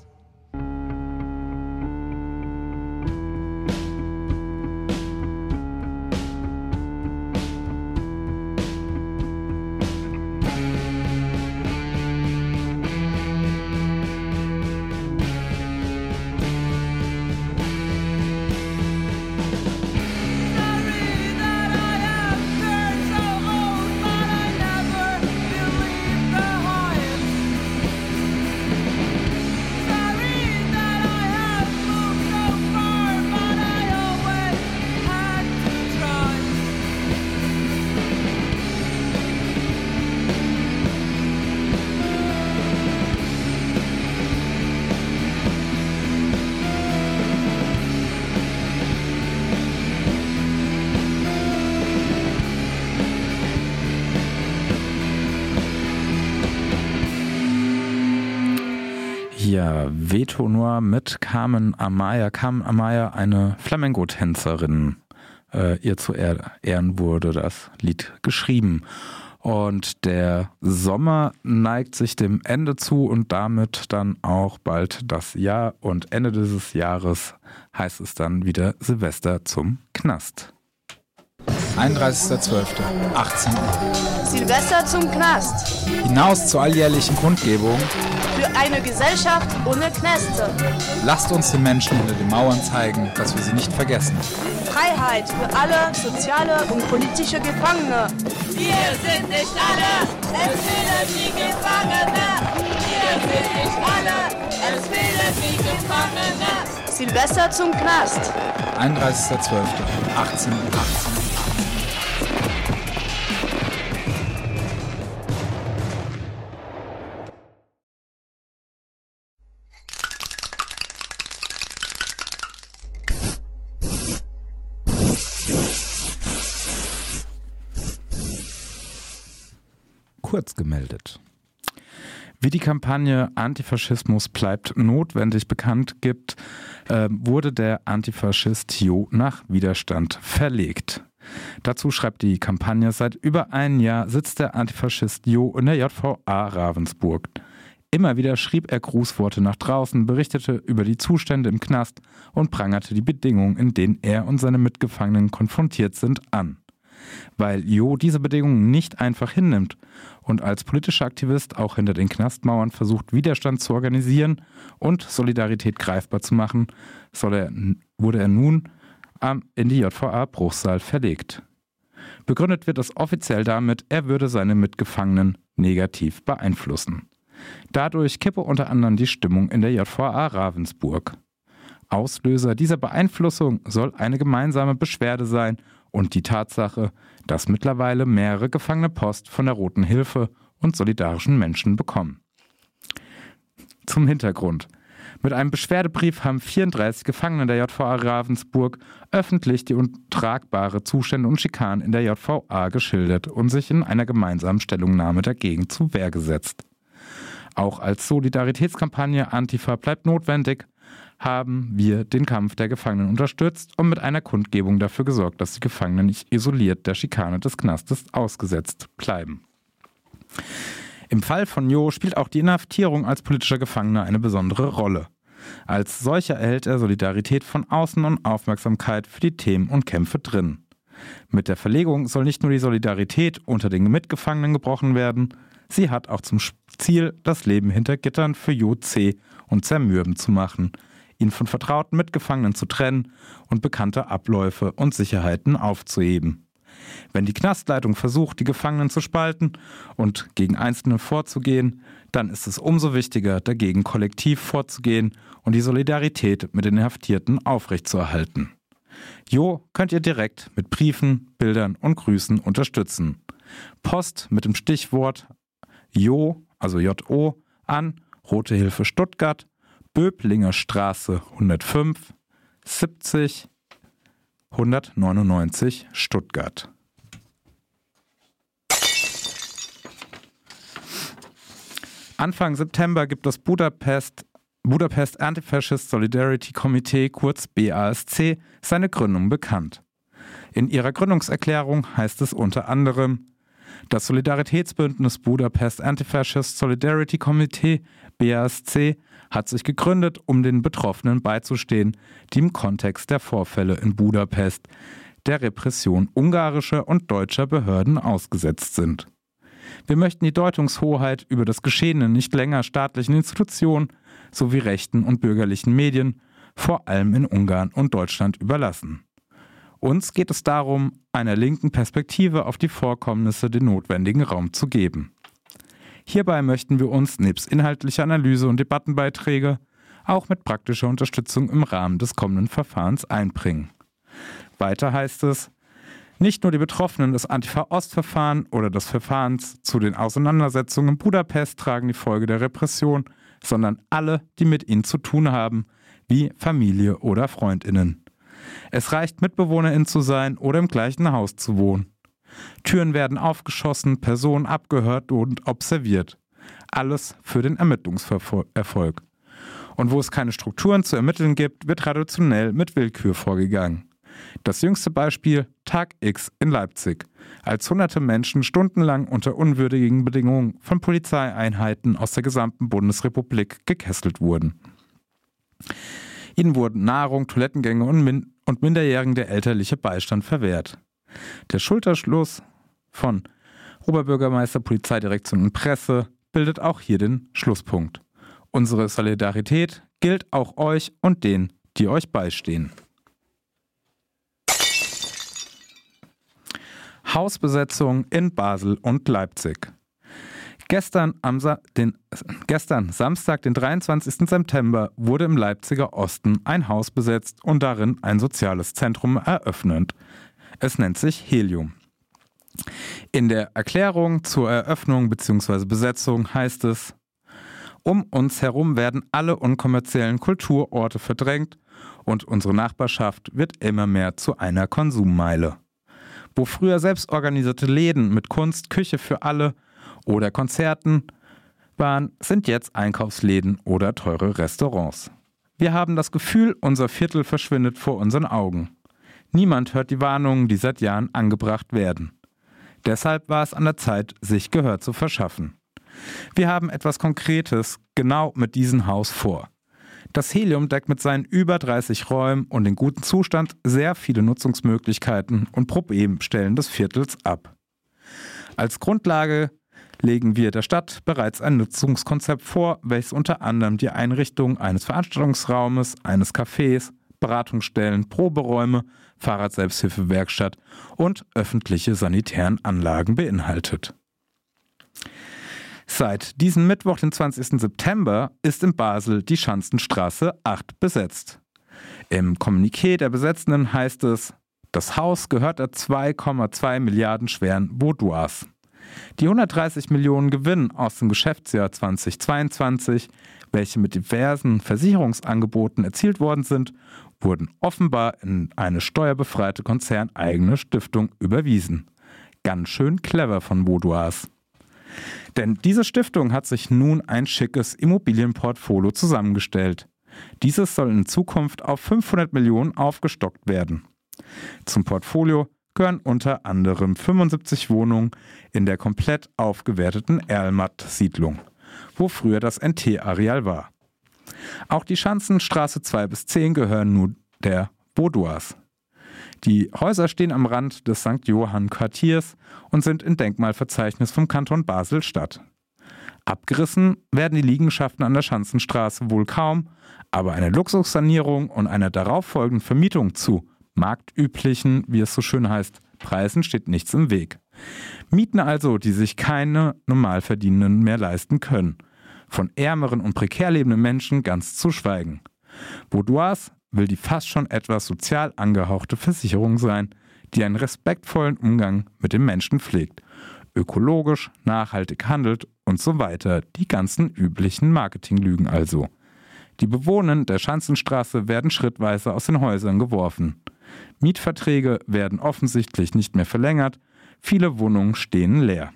Ja, Veto Noir mit Carmen Amaya. Carmen Amaya, eine Flamenco-Tänzerin. Äh, ihr zu Ehren wurde das Lied geschrieben. Und der Sommer neigt sich dem Ende zu und damit dann auch bald das Jahr. Und Ende dieses Jahres heißt es dann wieder Silvester zum Knast. einunddreißigster zwölfter achtzehn Uhr. Silvester zum Knast. Hinaus zur alljährlichen Kundgebung. Für eine Gesellschaft ohne Knäste. Lasst uns den Menschen hinter den Mauern zeigen, dass wir sie nicht vergessen. Freiheit für alle soziale und politische Gefangene. Wir sind nicht alle, es fehlen die Gefangene. Wir sind nicht alle, es fehlen die Gefangene. Silvester zum Knast. einunddreißigster zwölfter achtzehn Uhr. Kurz gemeldet. Wie die Kampagne Antifaschismus bleibt notwendig bekannt gibt, äh, wurde der Antifaschist Jo nach Widerstand verlegt. Dazu schreibt die Kampagne, seit über einem Jahr sitzt der Antifaschist Jo in der J V A Ravensburg. Immer wieder schrieb er Grußworte nach draußen, berichtete über die Zustände im Knast und prangerte die Bedingungen, in denen er und seine Mitgefangenen konfrontiert sind, an. Weil Jo diese Bedingungen nicht einfach hinnimmt und als politischer Aktivist auch hinter den Knastmauern versucht, Widerstand zu organisieren und Solidarität greifbar zu machen, soll er, wurde er nun in die J V A Bruchsal verlegt. Begründet wird es offiziell damit, er würde seine Mitgefangenen negativ beeinflussen. Dadurch kippe unter anderem die Stimmung in der J V A Ravensburg. Auslöser dieser Beeinflussung soll eine gemeinsame Beschwerde sein und die Tatsache, dass mittlerweile mehrere Gefangene Post von der Roten Hilfe und solidarischen Menschen bekommen. Zum Hintergrund. Mit einem Beschwerdebrief haben vierunddreißig Gefangene der J V A Ravensburg öffentlich die untragbare Zustände und Schikanen in der J V A geschildert und sich in einer gemeinsamen Stellungnahme dagegen zur Wehr gesetzt. Auch als Solidaritätskampagne Antifa bleibt notwendig haben wir den Kampf der Gefangenen unterstützt und mit einer Kundgebung dafür gesorgt, dass die Gefangenen nicht isoliert der Schikane des Knastes ausgesetzt bleiben. Im Fall von Jo spielt auch die Inhaftierung als politischer Gefangener eine besondere Rolle. Als solcher erhält er Solidarität von außen und Aufmerksamkeit für die Themen und Kämpfe drin. Mit der Verlegung soll nicht nur die Solidarität unter den Mitgefangenen gebrochen werden, sie hat auch zum Ziel, das Leben hinter Gittern für Jo zäh und zermürben zu machen, ihn von vertrauten Mitgefangenen zu trennen und bekannte Abläufe und Sicherheiten aufzuheben. Wenn die Knastleitung versucht, die Gefangenen zu spalten und gegen Einzelne vorzugehen, dann ist es umso wichtiger, dagegen kollektiv vorzugehen und die Solidarität mit den Inhaftierten aufrechtzuerhalten. Jo könnt ihr direkt mit Briefen, Bildern und Grüßen unterstützen. Post mit dem Stichwort Jo, also J O, an Rote Hilfe Stuttgart, Böblinger Straße hundertfünf, siebzig, hundertneunundneunzig Stuttgart. Anfang September gibt das Budapest, Budapest Anti-Fascist Solidarity Committee, kurz B A S C, seine Gründung bekannt. In ihrer Gründungserklärung heißt es unter anderem: Das Solidaritätsbündnis Budapest Anti-Fascist Solidarity Committee, B A S C, hat sich gegründet, um den Betroffenen beizustehen, die im Kontext der Vorfälle in Budapest der Repression ungarischer und deutscher Behörden ausgesetzt sind. Wir möchten die Deutungshoheit über das Geschehene nicht länger staatlichen Institutionen sowie rechten und bürgerlichen Medien, vor allem in Ungarn und Deutschland, überlassen. Uns geht es darum, einer linken Perspektive auf die Vorkommnisse den notwendigen Raum zu geben. Hierbei möchten wir uns nebst inhaltlicher Analyse und Debattenbeiträge auch mit praktischer Unterstützung im Rahmen des kommenden Verfahrens einbringen. Weiter heißt es: Nicht nur die Betroffenen des Antifa-Ost-Verfahrens oder des Verfahrens zu den Auseinandersetzungen in Budapest tragen die Folge der Repression, sondern alle, die mit ihnen zu tun haben, wie Familie oder FreundInnen. Es reicht, MitbewohnerInnen zu sein oder im gleichen Haus zu wohnen. Türen werden aufgeschossen, Personen abgehört und observiert. Alles für den Ermittlungserfolg. Und wo es keine Strukturen zu ermitteln gibt, wird traditionell mit Willkür vorgegangen. Das jüngste Beispiel: Tag X in Leipzig, als hunderte Menschen stundenlang unter unwürdigen Bedingungen von Polizeieinheiten aus der gesamten Bundesrepublik gekesselt wurden. Ihnen wurden Nahrung, Toilettengänge und, Min- und Minderjährigen der elterliche Beistand verwehrt. Der Schulterschluss von Oberbürgermeister, Polizeidirektion und Presse bildet auch hier den Schlusspunkt. Unsere Solidarität gilt auch euch und denen, die euch beistehen. Hausbesetzung in Basel und Leipzig. Gestern, am Sa- den, gestern, Samstag, den dreiundzwanzigsten September, wurde im Leipziger Osten ein Haus besetzt und darin ein soziales Zentrum eröffnet. Es nennt sich Helium. In der Erklärung zur Eröffnung bzw. Besetzung heißt es: Um uns herum werden alle unkommerziellen Kulturorte verdrängt und unsere Nachbarschaft wird immer mehr zu einer Konsummeile. Wo früher selbstorganisierte Läden mit Kunst, Küche für alle oder Konzerten waren, sind jetzt Einkaufsläden oder teure Restaurants. Wir haben das Gefühl, unser Viertel verschwindet vor unseren Augen. Niemand hört die Warnungen, die seit Jahren angebracht werden. Deshalb war es an der Zeit, sich Gehör zu verschaffen. Wir haben etwas Konkretes genau mit diesem Haus vor. Das Helium deckt mit seinen über dreißig Räumen und in gutem Zustand sehr viele Nutzungsmöglichkeiten und Problemstellen des Viertels ab. Als Grundlage legen wir der Stadt bereits ein Nutzungskonzept vor, welches unter anderem die Einrichtung eines Veranstaltungsraumes, eines Cafés, Beratungsstellen, Proberäume, Fahrradselbsthilfewerkstatt und öffentliche sanitären Anlagen beinhaltet. Seit diesem Mittwoch, den zwanzigsten September, ist in Basel die Schanzenstraße acht besetzt. Im Kommuniqué der Besetzenden heißt es, das Haus gehört der zwei Komma zwei Milliarden schweren Vaudoise. Die hundertdreißig Millionen Gewinn aus dem Geschäftsjahr zweitausendzweiundzwanzig, welche mit diversen Versicherungsangeboten erzielt worden sind, wurden offenbar in eine steuerbefreite konzerneigene Stiftung überwiesen. Ganz schön clever von Vaudoise. Denn diese Stiftung hat sich nun ein schickes Immobilienportfolio zusammengestellt. Dieses soll in Zukunft auf fünfhundert Millionen aufgestockt werden. Zum Portfolio gehören unter anderem fünfundsiebzig Wohnungen in der komplett aufgewerteten Erlmatt-Siedlung, wo früher das N T-Areal war. Auch die Schanzenstraße zwei bis zehn gehören nun der Vaudoise. Die Häuser stehen am Rand des Sankt Johann-Quartiers und sind im Denkmalverzeichnis vom Kanton Basel-Stadt. Abgerissen werden die Liegenschaften an der Schanzenstraße wohl kaum, aber eine Luxussanierung und einer darauffolgenden Vermietung zu marktüblichen, wie es so schön heißt, Preisen steht nichts im Weg. Mieten also, die sich keine Normalverdienenden mehr leisten können. Von ärmeren und prekär lebenden Menschen ganz zu schweigen. Vaudoise will die fast schon etwas sozial angehauchte Versicherung sein, die einen respektvollen Umgang mit den Menschen pflegt, ökologisch, nachhaltig handelt und so weiter. Die ganzen üblichen Marketinglügen also. Die Bewohner der Schanzenstraße werden schrittweise aus den Häusern geworfen. Mietverträge werden offensichtlich nicht mehr verlängert, viele Wohnungen stehen leer.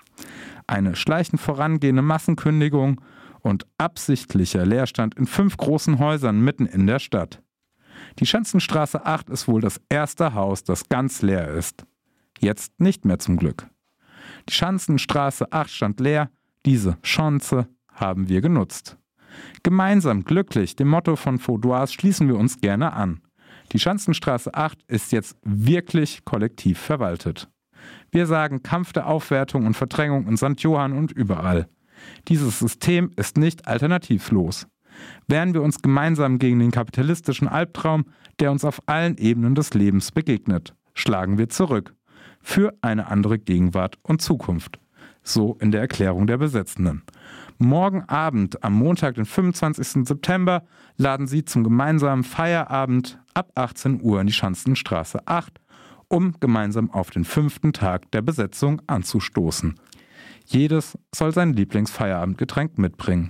Eine schleichend vorangehende Massenkündigung und absichtlicher Leerstand in fünf großen Häusern mitten in der Stadt. Die Schanzenstraße acht ist wohl das erste Haus, das ganz leer ist. Jetzt nicht mehr zum Glück. Die Schanzenstraße acht stand leer, diese Chance haben wir genutzt. Gemeinsam glücklich, dem Motto von Vaudoise, schließen wir uns gerne an. Die Schanzenstraße acht ist jetzt wirklich kollektiv verwaltet. Wir sagen Kampf der Aufwertung und Verdrängung in Sankt Johann und überall. Dieses System ist nicht alternativlos. Wehren wir uns gemeinsam gegen den kapitalistischen Albtraum, der uns auf allen Ebenen des Lebens begegnet. Schlagen wir zurück. Für eine andere Gegenwart und Zukunft. So in der Erklärung der Besetzenden. Morgen Abend, am Montag, den fünfundzwanzigsten September, laden sie zum gemeinsamen Feierabend ab achtzehn Uhr in die Schanzenstraße acht, um gemeinsam auf den fünften Tag der Besetzung anzustoßen. Jedes soll sein Lieblingsfeierabendgetränk mitbringen.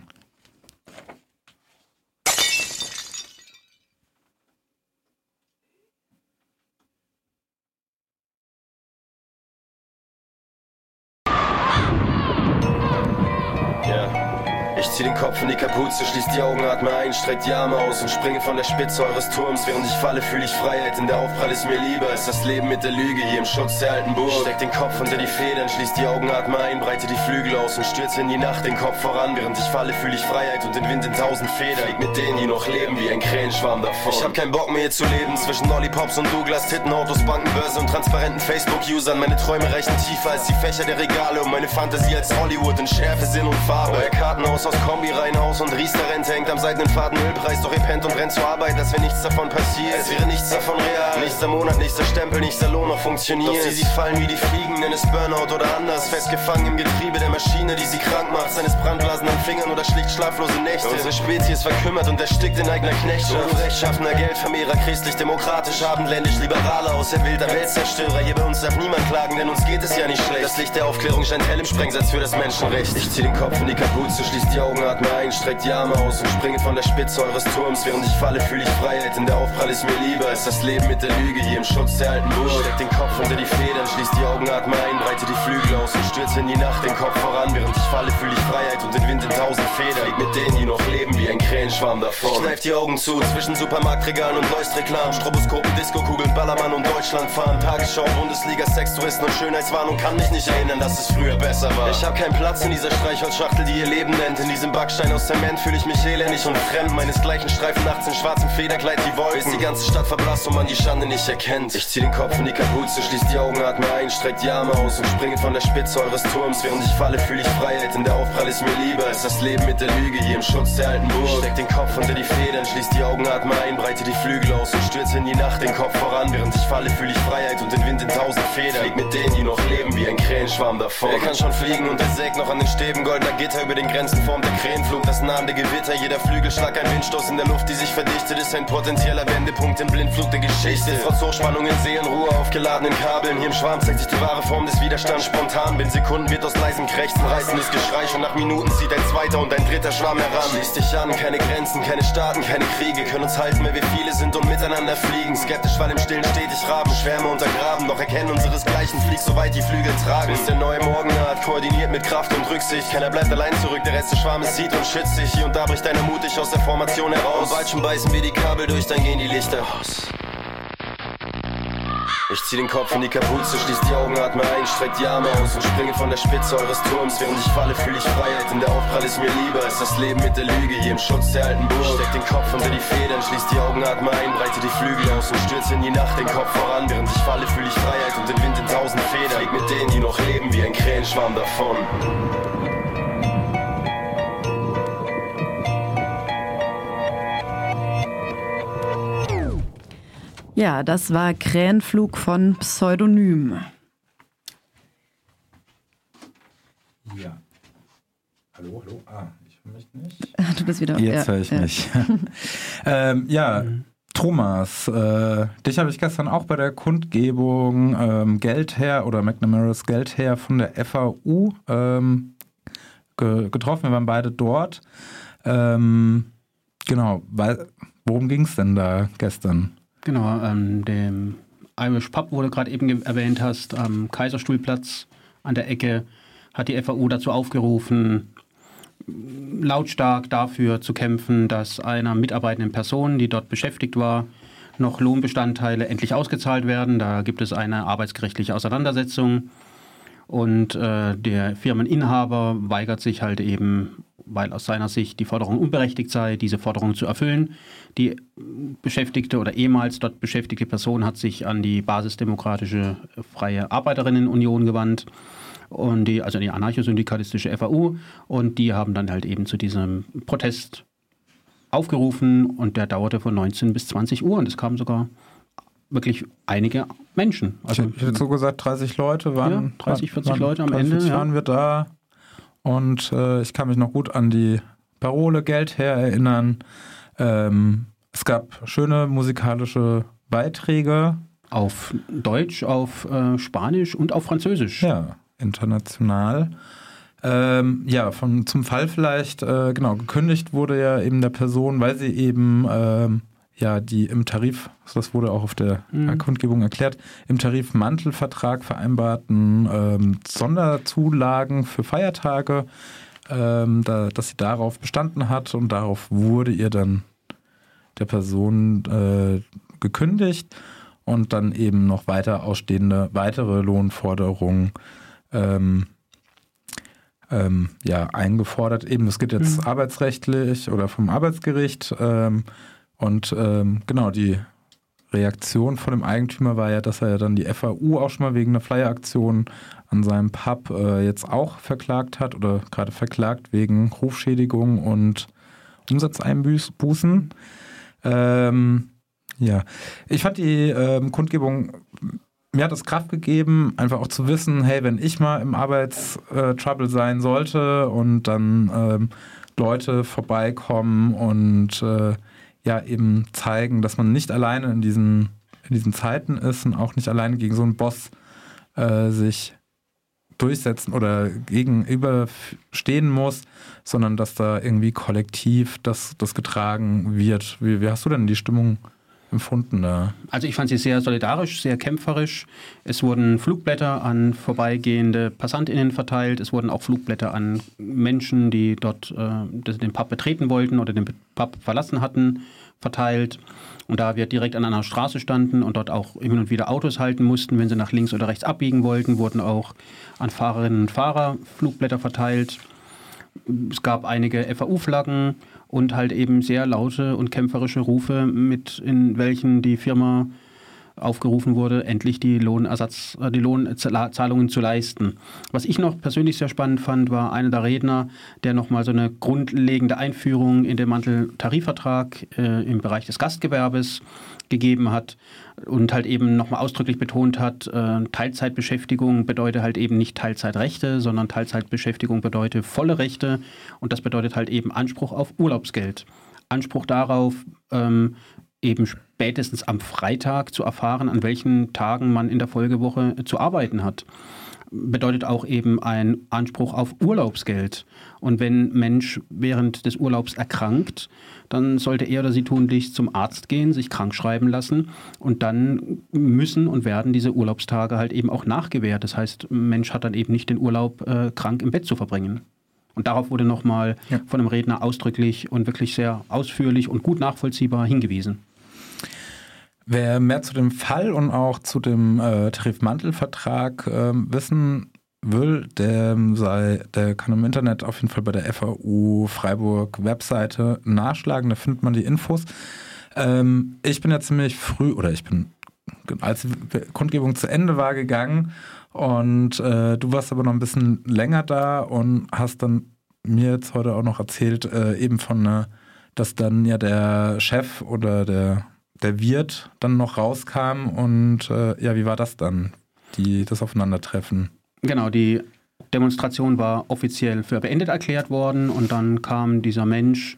Ich zieh den Kopf in die Kapuze, schließ die Augen, atme ein, streck die Arme aus und springe von der Spitze eures Turms. Während ich falle, fühle ich Freiheit, denn der Aufprall ist mir lieber. Ist das Leben mit der Lüge hier im Schutz der alten Burg. Steck den Kopf unter die Federn, schließ die Augen, atme ein, breite die Flügel aus und stürze in die Nacht den Kopf voran. Während ich falle, fühle ich Freiheit und den Wind in tausend Federn. Flieg mit denen, die noch leben, wie ein Krähenschwarm davon. Ich hab keinen Bock mehr hier zu leben, zwischen Lollipops und Douglas, Titten, Autos, Bankenbörse und transparenten Facebook-Usern. Meine Träume reichen tiefer als die Fächer der Regale und meine Fantasie als Hollywood in Schärfe, Sinn und Farbe. Euer Kartenhaus aus Kombi-Reihenhaus und Riester-Rente hängt am seidenen Faden Ölpreis, doch ihr pennt und rennt zur Arbeit, als wäre nichts davon passiert. Es wäre nichts davon real, nächster Monat, nächster Stempel, nächster Lohn noch funktioniert. Doch sie, sie fallen wie die Fliegen, nenn es Burnout oder anders, festgefangen im Getriebe der Maschine, die sie krank macht, seines Brandblasen an Fingern oder schlicht schlaflose Nächte. Unsere Spezies verkümmert und erstickt in eigener Knechtschaft. Du rechtschaffener Geldvermehrer, christlich-demokratisch, abendländisch-liberaler, auserwählter Weltzerstörer. Hier bei uns darf niemand klagen, denn uns geht es ja nicht schlecht. Das Licht der Aufklärung scheint hell im Sprengsatz für das Menschenrecht. Ich zieh den Kopf in die Kapuze, schließ die Augen, atme ein, streck die Arme aus und springe von der Spitze eures Turms. Während ich falle, fühle ich Freiheit, denn der Aufprall ist mir lieber. Ist das Leben mit der Lüge hier im Schutz der alten Burg. Steck den Kopf unter die Federn, schließ die Augen, atme ein, breite die Flügel aus und stürze in die Nacht den Kopf voran. Während ich falle, fühle ich Freiheit und den Wind in tausend Federn. Flieg mit denen, die noch leben, wie ein Krähenschwarm davon. Ich kneif die Augen zu, zwischen Supermarktregalen und Leuchtreklamen. Stroboskopen, Disco-Kugeln, Ballermann und Deutschland fahren. Tagesschau, Bundesliga, Sextouristen und Schönheitswarnung. Kann mich nicht erinnern, dass es früher besser war. Ich hab keinen Platz in dieser Streichholzschachtel, die ihr Leben nennt. In diesem Backstein aus Zement fühle ich mich elendig und fremd. Meinesgleichen streifen nachts in schwarzem Federkleid die Wolken, bis die ganze Stadt verblasst und man die Schande nicht erkennt. Ich zieh den Kopf in die Kapuze, schließ die Augen, atme ein, streck die Arme aus und springe von der Spitze eures Turms. Während ich falle, fühle ich Freiheit, denn der Aufprall ist mir lieber als das Leben mit der Lüge hier im Schutz der alten Burg. Steck den Kopf unter die Federn, schließ die Augen, atme ein, breite die Flügel aus und stürze in die Nacht den Kopf voran. Während ich falle, fühle ich Freiheit und den Wind in tausend Federn. Flieg mit denen, die noch leben, wie ein Krähenschwarm davon. Er kann schon fliegen und er sägt noch an den Stäben goldener Gitter. Über den Grenzen formt der Krähenflug das nahende Gewitter. Jeder Flügelschlag ein Windstoß in der Luft, die sich verdichtet, ist ein potenzieller Wendepunkt im Blindflug der Geschichte. Trotz Hochspannung in Seelenruhe, aufgeladenen Kabeln. Hier im Schwarm zeigt sich die wahre Form des Widerstands spontan. Binnen Sekunden wird aus leisem Krächzen reißendes Geschrei. Schon nach Minuten zieht ein zweiter und ein dritter Schwarm heran. Schließ dich an, keine Grenzen, keine Staaten, keine Kriege können uns halten, weil wir viele sind und miteinander fliegen. Skeptisch, weil im Stillen stetig Raben, Schwärme untergraben, doch erkennen unseresgleichen fliegt, soweit die Flügel tragen. Bis der neue Morgen naht, koordiniert mit Kraft und Rücksicht. Keiner bleibt allein zurück, der Rest des Schwarmes zieht und schützt sich. Hier und da bricht einer mutig aus der Formation heraus. Und bald schon beißen wir die Kabel durch, dann gehen die Lichter aus. Ich zieh den Kopf in die Kapuze, schließ die Augen, atme ein, streck die Arme aus und springe von der Spitze eures Turms. Während ich falle, fühle ich Freiheit, denn der Aufprall ist mir lieber als das Leben mit der Lüge hier im Schutz der alten Burg. Steck den Kopf unter die Federn, schließ die Augen, atme ein, breite die Flügel aus und stürze in die Nacht den Kopf voran. Während ich falle, fühle ich Freiheit und den Wind in tausend Federn. Flieg mit denen, die noch leben, wie ein Krähenschwarm davon. Ja, das war Krähenflug von Pseudonym. Ja. Hallo, hallo. Ah, ich höre mich nicht. Du bist wieder. Jetzt ja, höre ich ja. mich. ähm, ja, mhm. Thomas, äh, dich habe ich gestern auch bei der Kundgebung ähm, Geldherr oder McNamara's Geldherr von der F A U ähm, ge- getroffen. Wir waren beide dort. Ähm, genau, weil, worum ging es denn da gestern? Genau, ähm, dem Irish Pub, wo du gerade eben ge- erwähnt hast, am Kaiserstuhlplatz an der Ecke, hat die F A U dazu aufgerufen, lautstark dafür zu kämpfen, dass einer mitarbeitenden Person, die dort beschäftigt war, noch Lohnbestandteile endlich ausgezahlt werden. Da gibt es eine arbeitsgerichtliche Auseinandersetzung und äh, der Firmeninhaber weigert sich halt eben, weil aus seiner Sicht die Forderung unberechtigt sei, diese Forderung zu erfüllen. Die beschäftigte oder ehemals dort beschäftigte Person hat sich an die basisdemokratische Freie Arbeiterinnenunion gewandt, und die, also die anarchosyndikalistische F A U, und die haben dann halt eben zu diesem Protest aufgerufen und der dauerte von neunzehn bis zwanzig Uhr und es kamen sogar wirklich einige Menschen. Also, ich hätte so gesagt, dreißig Leute waren, ja, dreißig, vierzig waren, Leute am dreißig, Ende. waren ja. wir da und äh, ich kann mich noch gut an die Parole Geldherr erinnern. Ähm, es gab schöne musikalische Beiträge. Auf Deutsch, auf äh, Spanisch und auf Französisch. Ja, international. Ähm, ja, von, zum Fall vielleicht, äh, genau, gekündigt wurde ja eben der Person, weil sie eben ähm, ja die im Tarif, das wurde auch auf der mhm. Kundgebung erklärt, im Tarifmantelvertrag vereinbarten ähm, Sonderzulagen für Feiertage, ähm, da, dass sie darauf bestanden hat und darauf wurde ihr dann der Person äh, gekündigt und dann eben noch weiter ausstehende weitere Lohnforderungen ähm, ähm, ja, eingefordert. Eben, das geht jetzt mhm. arbeitsrechtlich oder vom Arbeitsgericht ähm, und ähm, genau, die Reaktion von dem Eigentümer war ja, dass er dann die F A U auch schon mal wegen einer Flyer-Aktion an seinem Pub äh, jetzt auch verklagt hat oder gerade verklagt wegen Rufschädigung und Umsatzeinbußen. Ähm, ja, ich fand die ähm, Kundgebung, mir hat es Kraft gegeben, einfach auch zu wissen, hey, wenn ich mal im Arbeitstrouble sein sollte und dann ähm, Leute vorbeikommen und äh, ja eben zeigen, dass man nicht alleine in diesen, in diesen Zeiten ist und auch nicht alleine gegen so einen Boss äh, sich durchsetzen oder gegenüberstehen muss, sondern dass da irgendwie kollektiv das, das getragen wird. Wie, wie hast du denn die Stimmung empfunden da? Also ich fand sie sehr solidarisch, sehr kämpferisch. Es wurden Flugblätter an vorbeigehende PassantInnen verteilt. Es wurden auch Flugblätter an Menschen, die dort äh, den Pub betreten wollten oder den Pub verlassen hatten, verteilt. Und da wir direkt an einer Straße standen und dort auch hin und wieder Autos halten mussten, wenn sie nach links oder rechts abbiegen wollten, wurden auch an Fahrerinnen und Fahrer Flugblätter verteilt. Es gab einige F A U-Flaggen und halt eben sehr laute und kämpferische Rufe, mit in welchen die Firma aufgerufen wurde, endlich die Lohnersatz, die Lohnzahlungen zu leisten. Was ich noch persönlich sehr spannend fand, war einer der Redner, der nochmal so eine grundlegende Einführung in den Manteltarifvertrag äh, im Bereich des Gastgewerbes gegeben hat und halt eben nochmal ausdrücklich betont hat, äh, Teilzeitbeschäftigung bedeutet halt eben nicht Teilzeitrechte, sondern Teilzeitbeschäftigung bedeutet volle Rechte und das bedeutet halt eben Anspruch auf Urlaubsgeld. Anspruch darauf, ähm, eben spätestens am Freitag zu erfahren, an welchen Tagen man in der Folgewoche zu arbeiten hat. Bedeutet auch eben ein Anspruch auf Urlaubsgeld. Und wenn ein Mensch während des Urlaubs erkrankt, dann sollte er oder sie tunlichst zum Arzt gehen, sich krank schreiben lassen und dann müssen und werden diese Urlaubstage halt eben auch nachgewährt. Das heißt, ein Mensch hat dann eben nicht den Urlaub, äh, krank im Bett zu verbringen. Und darauf wurde nochmal ja. von dem Redner ausdrücklich und wirklich sehr ausführlich und gut nachvollziehbar hingewiesen. Wer mehr zu dem Fall und auch zu dem äh, Tarifmantelvertrag äh, wissen will, der, sei, der kann im Internet auf jeden Fall bei der F A U Freiburg Webseite nachschlagen, da findet man die Infos. Ähm, ich bin ja ziemlich früh, oder ich bin, als die Kundgebung zu Ende war, gegangen und äh, du warst aber noch ein bisschen länger da und hast dann mir jetzt heute auch noch erzählt, äh, eben von, äh, dass dann ja der Chef oder der der Wirt dann noch rauskam und äh, ja, wie war das dann, die, das Aufeinandertreffen? Genau, die Demonstration war offiziell für beendet erklärt worden und dann kam dieser Mensch,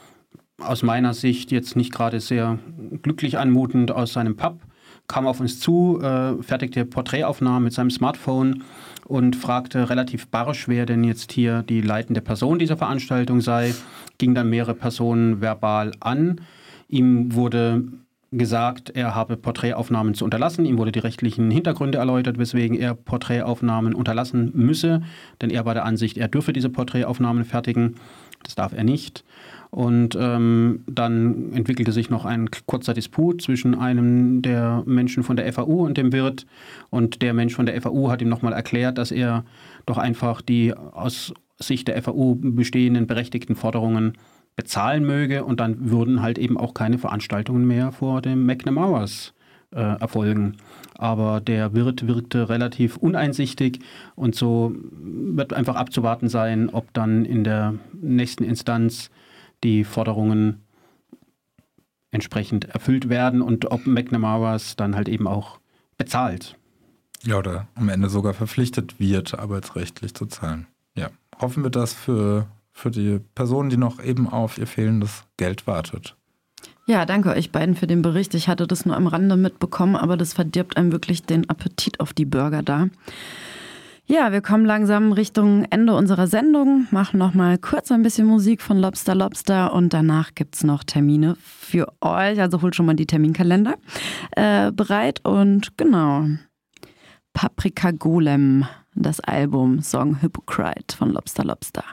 aus meiner Sicht jetzt nicht gerade sehr glücklich anmutend, aus seinem Pub, kam auf uns zu, äh, fertigte Porträtaufnahmen mit seinem Smartphone und fragte relativ barsch, wer denn jetzt hier die leitende Person dieser Veranstaltung sei, ging dann mehrere Personen verbal an. Ihm wurde gesagt, er habe Porträtaufnahmen zu unterlassen. Ihm wurde die rechtlichen Hintergründe erläutert, weswegen er Porträtaufnahmen unterlassen müsse. Denn er war der Ansicht, er dürfe diese Porträtaufnahmen fertigen. Das darf er nicht. Und ähm, dann entwickelte sich noch ein kurzer Disput zwischen einem der Menschen von der F A U und dem Wirt. Und der Mensch von der F A U hat ihm nochmal erklärt, dass er doch einfach die aus Sicht der F A U bestehenden berechtigten Forderungen bezahlen möge und dann würden halt eben auch keine Veranstaltungen mehr vor dem McNamara's äh, erfolgen. Aber der Wirt wirkte relativ uneinsichtig und so wird einfach abzuwarten sein, ob dann in der nächsten Instanz die Forderungen entsprechend erfüllt werden und ob McNamara's dann halt eben auch bezahlt. Ja, oder am Ende sogar verpflichtet wird, arbeitsrechtlich zu zahlen. Ja, hoffen wir das für für die Person, die noch eben auf ihr fehlendes Geld wartet. Ja, danke euch beiden für den Bericht. Ich hatte das nur am Rande mitbekommen, aber das verdirbt einem wirklich den Appetit auf die Burger da. Ja, wir kommen langsam Richtung Ende unserer Sendung, machen noch mal kurz ein bisschen Musik von Lobster Lobster und danach gibt es noch Termine für euch. Also holt schon mal die Terminkalender äh, bereit und genau. Paprika Golem, das Album Song Hypocrite von Lobster Lobster.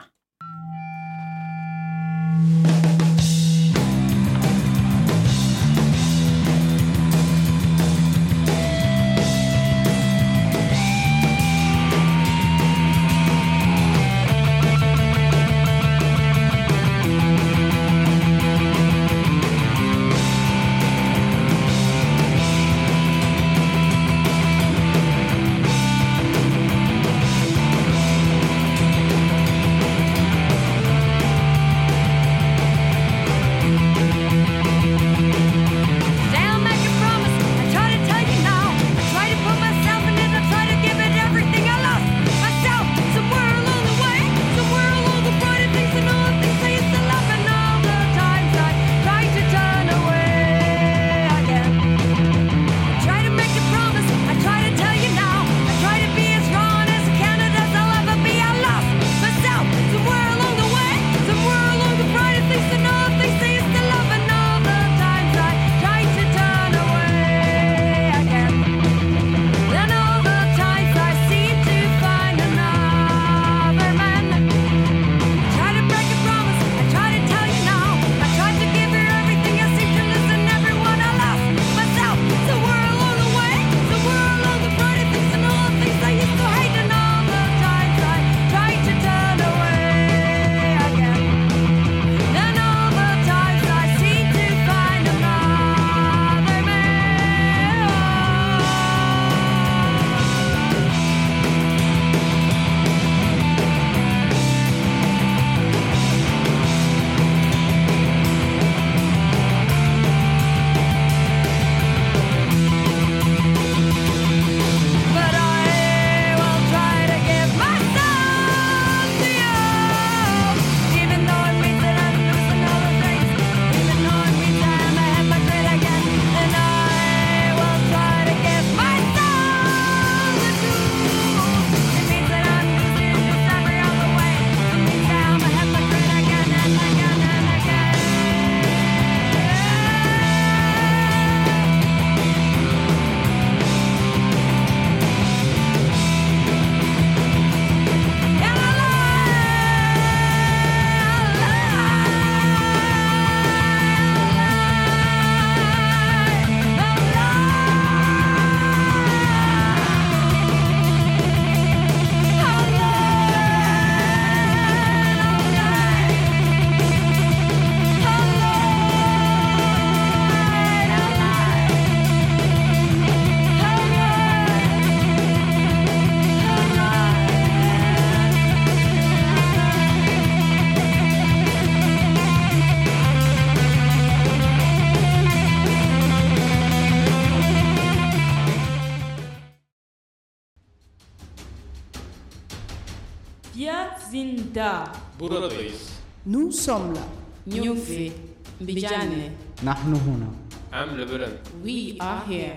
Wir sind da. Buradayız. Nous sommes là. Nyufi. Mbijane. نحن هنا. I'm Lebanon. We are here.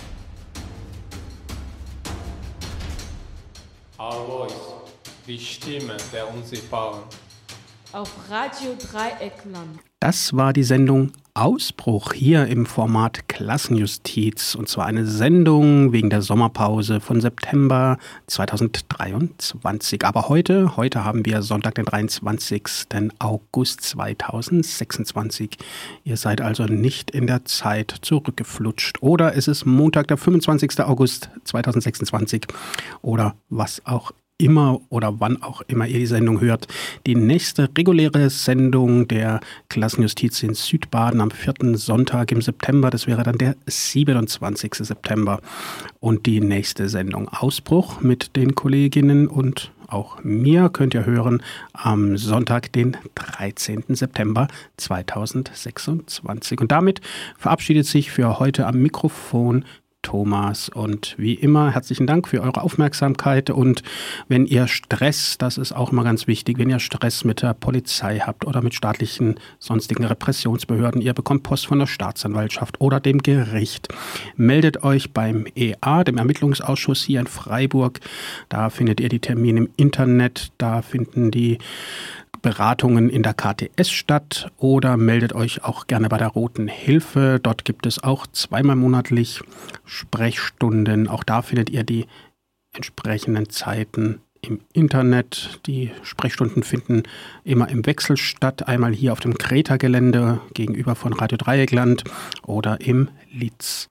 Our voice. Die Stimme der Unsichtbaren. Auf Radio Dreieckland. Das war die Sendung Ausbruch hier im Format Klassenjustiz. Und zwar eine Sendung wegen der Sommerpause von September zweitausenddreiundzwanzig. Aber heute, heute haben wir Sonntag, den dreiundzwanzigsten August zweitausendsechsundzwanzig. Ihr seid also nicht in der Zeit zurückgeflutscht. Oder es ist Montag, der fünfundzwanzigsten August zweitausendsechsundzwanzig. Oder was auch immer oder wann auch immer ihr die Sendung hört. Die nächste reguläre Sendung der Klassenjustiz in Südbaden am vierten Sonntag im September, das wäre dann der siebenundzwanzigsten September. Und die nächste Sendung Ausbruch mit den Kolleginnen und auch mir könnt ihr hören am Sonntag, den dreizehnten September zweitausendsechsundzwanzig. Und damit verabschiedet sich für heute am Mikrofon Thomas, und wie immer herzlichen Dank für eure Aufmerksamkeit. Und wenn ihr Stress, das ist auch immer ganz wichtig, wenn ihr Stress mit der Polizei habt oder mit staatlichen sonstigen Repressionsbehörden, ihr bekommt Post von der Staatsanwaltschaft oder dem Gericht, meldet euch beim E A, dem Ermittlungsausschuss hier in Freiburg. Da findet ihr die Termine im Internet, da finden die Beratungen in der K T S statt, oder meldet euch auch gerne bei der Roten Hilfe. Dort gibt es auch zweimal monatlich Sprechstunden. Auch da findet ihr die entsprechenden Zeiten im Internet. Die Sprechstunden finden immer im Wechsel statt. Einmal hier auf dem Kreta-Gelände gegenüber von Radio Dreieckland oder im Litz.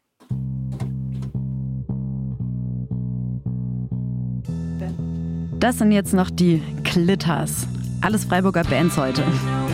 Das sind jetzt noch die Klitters. Alles Freiburger Bands heute.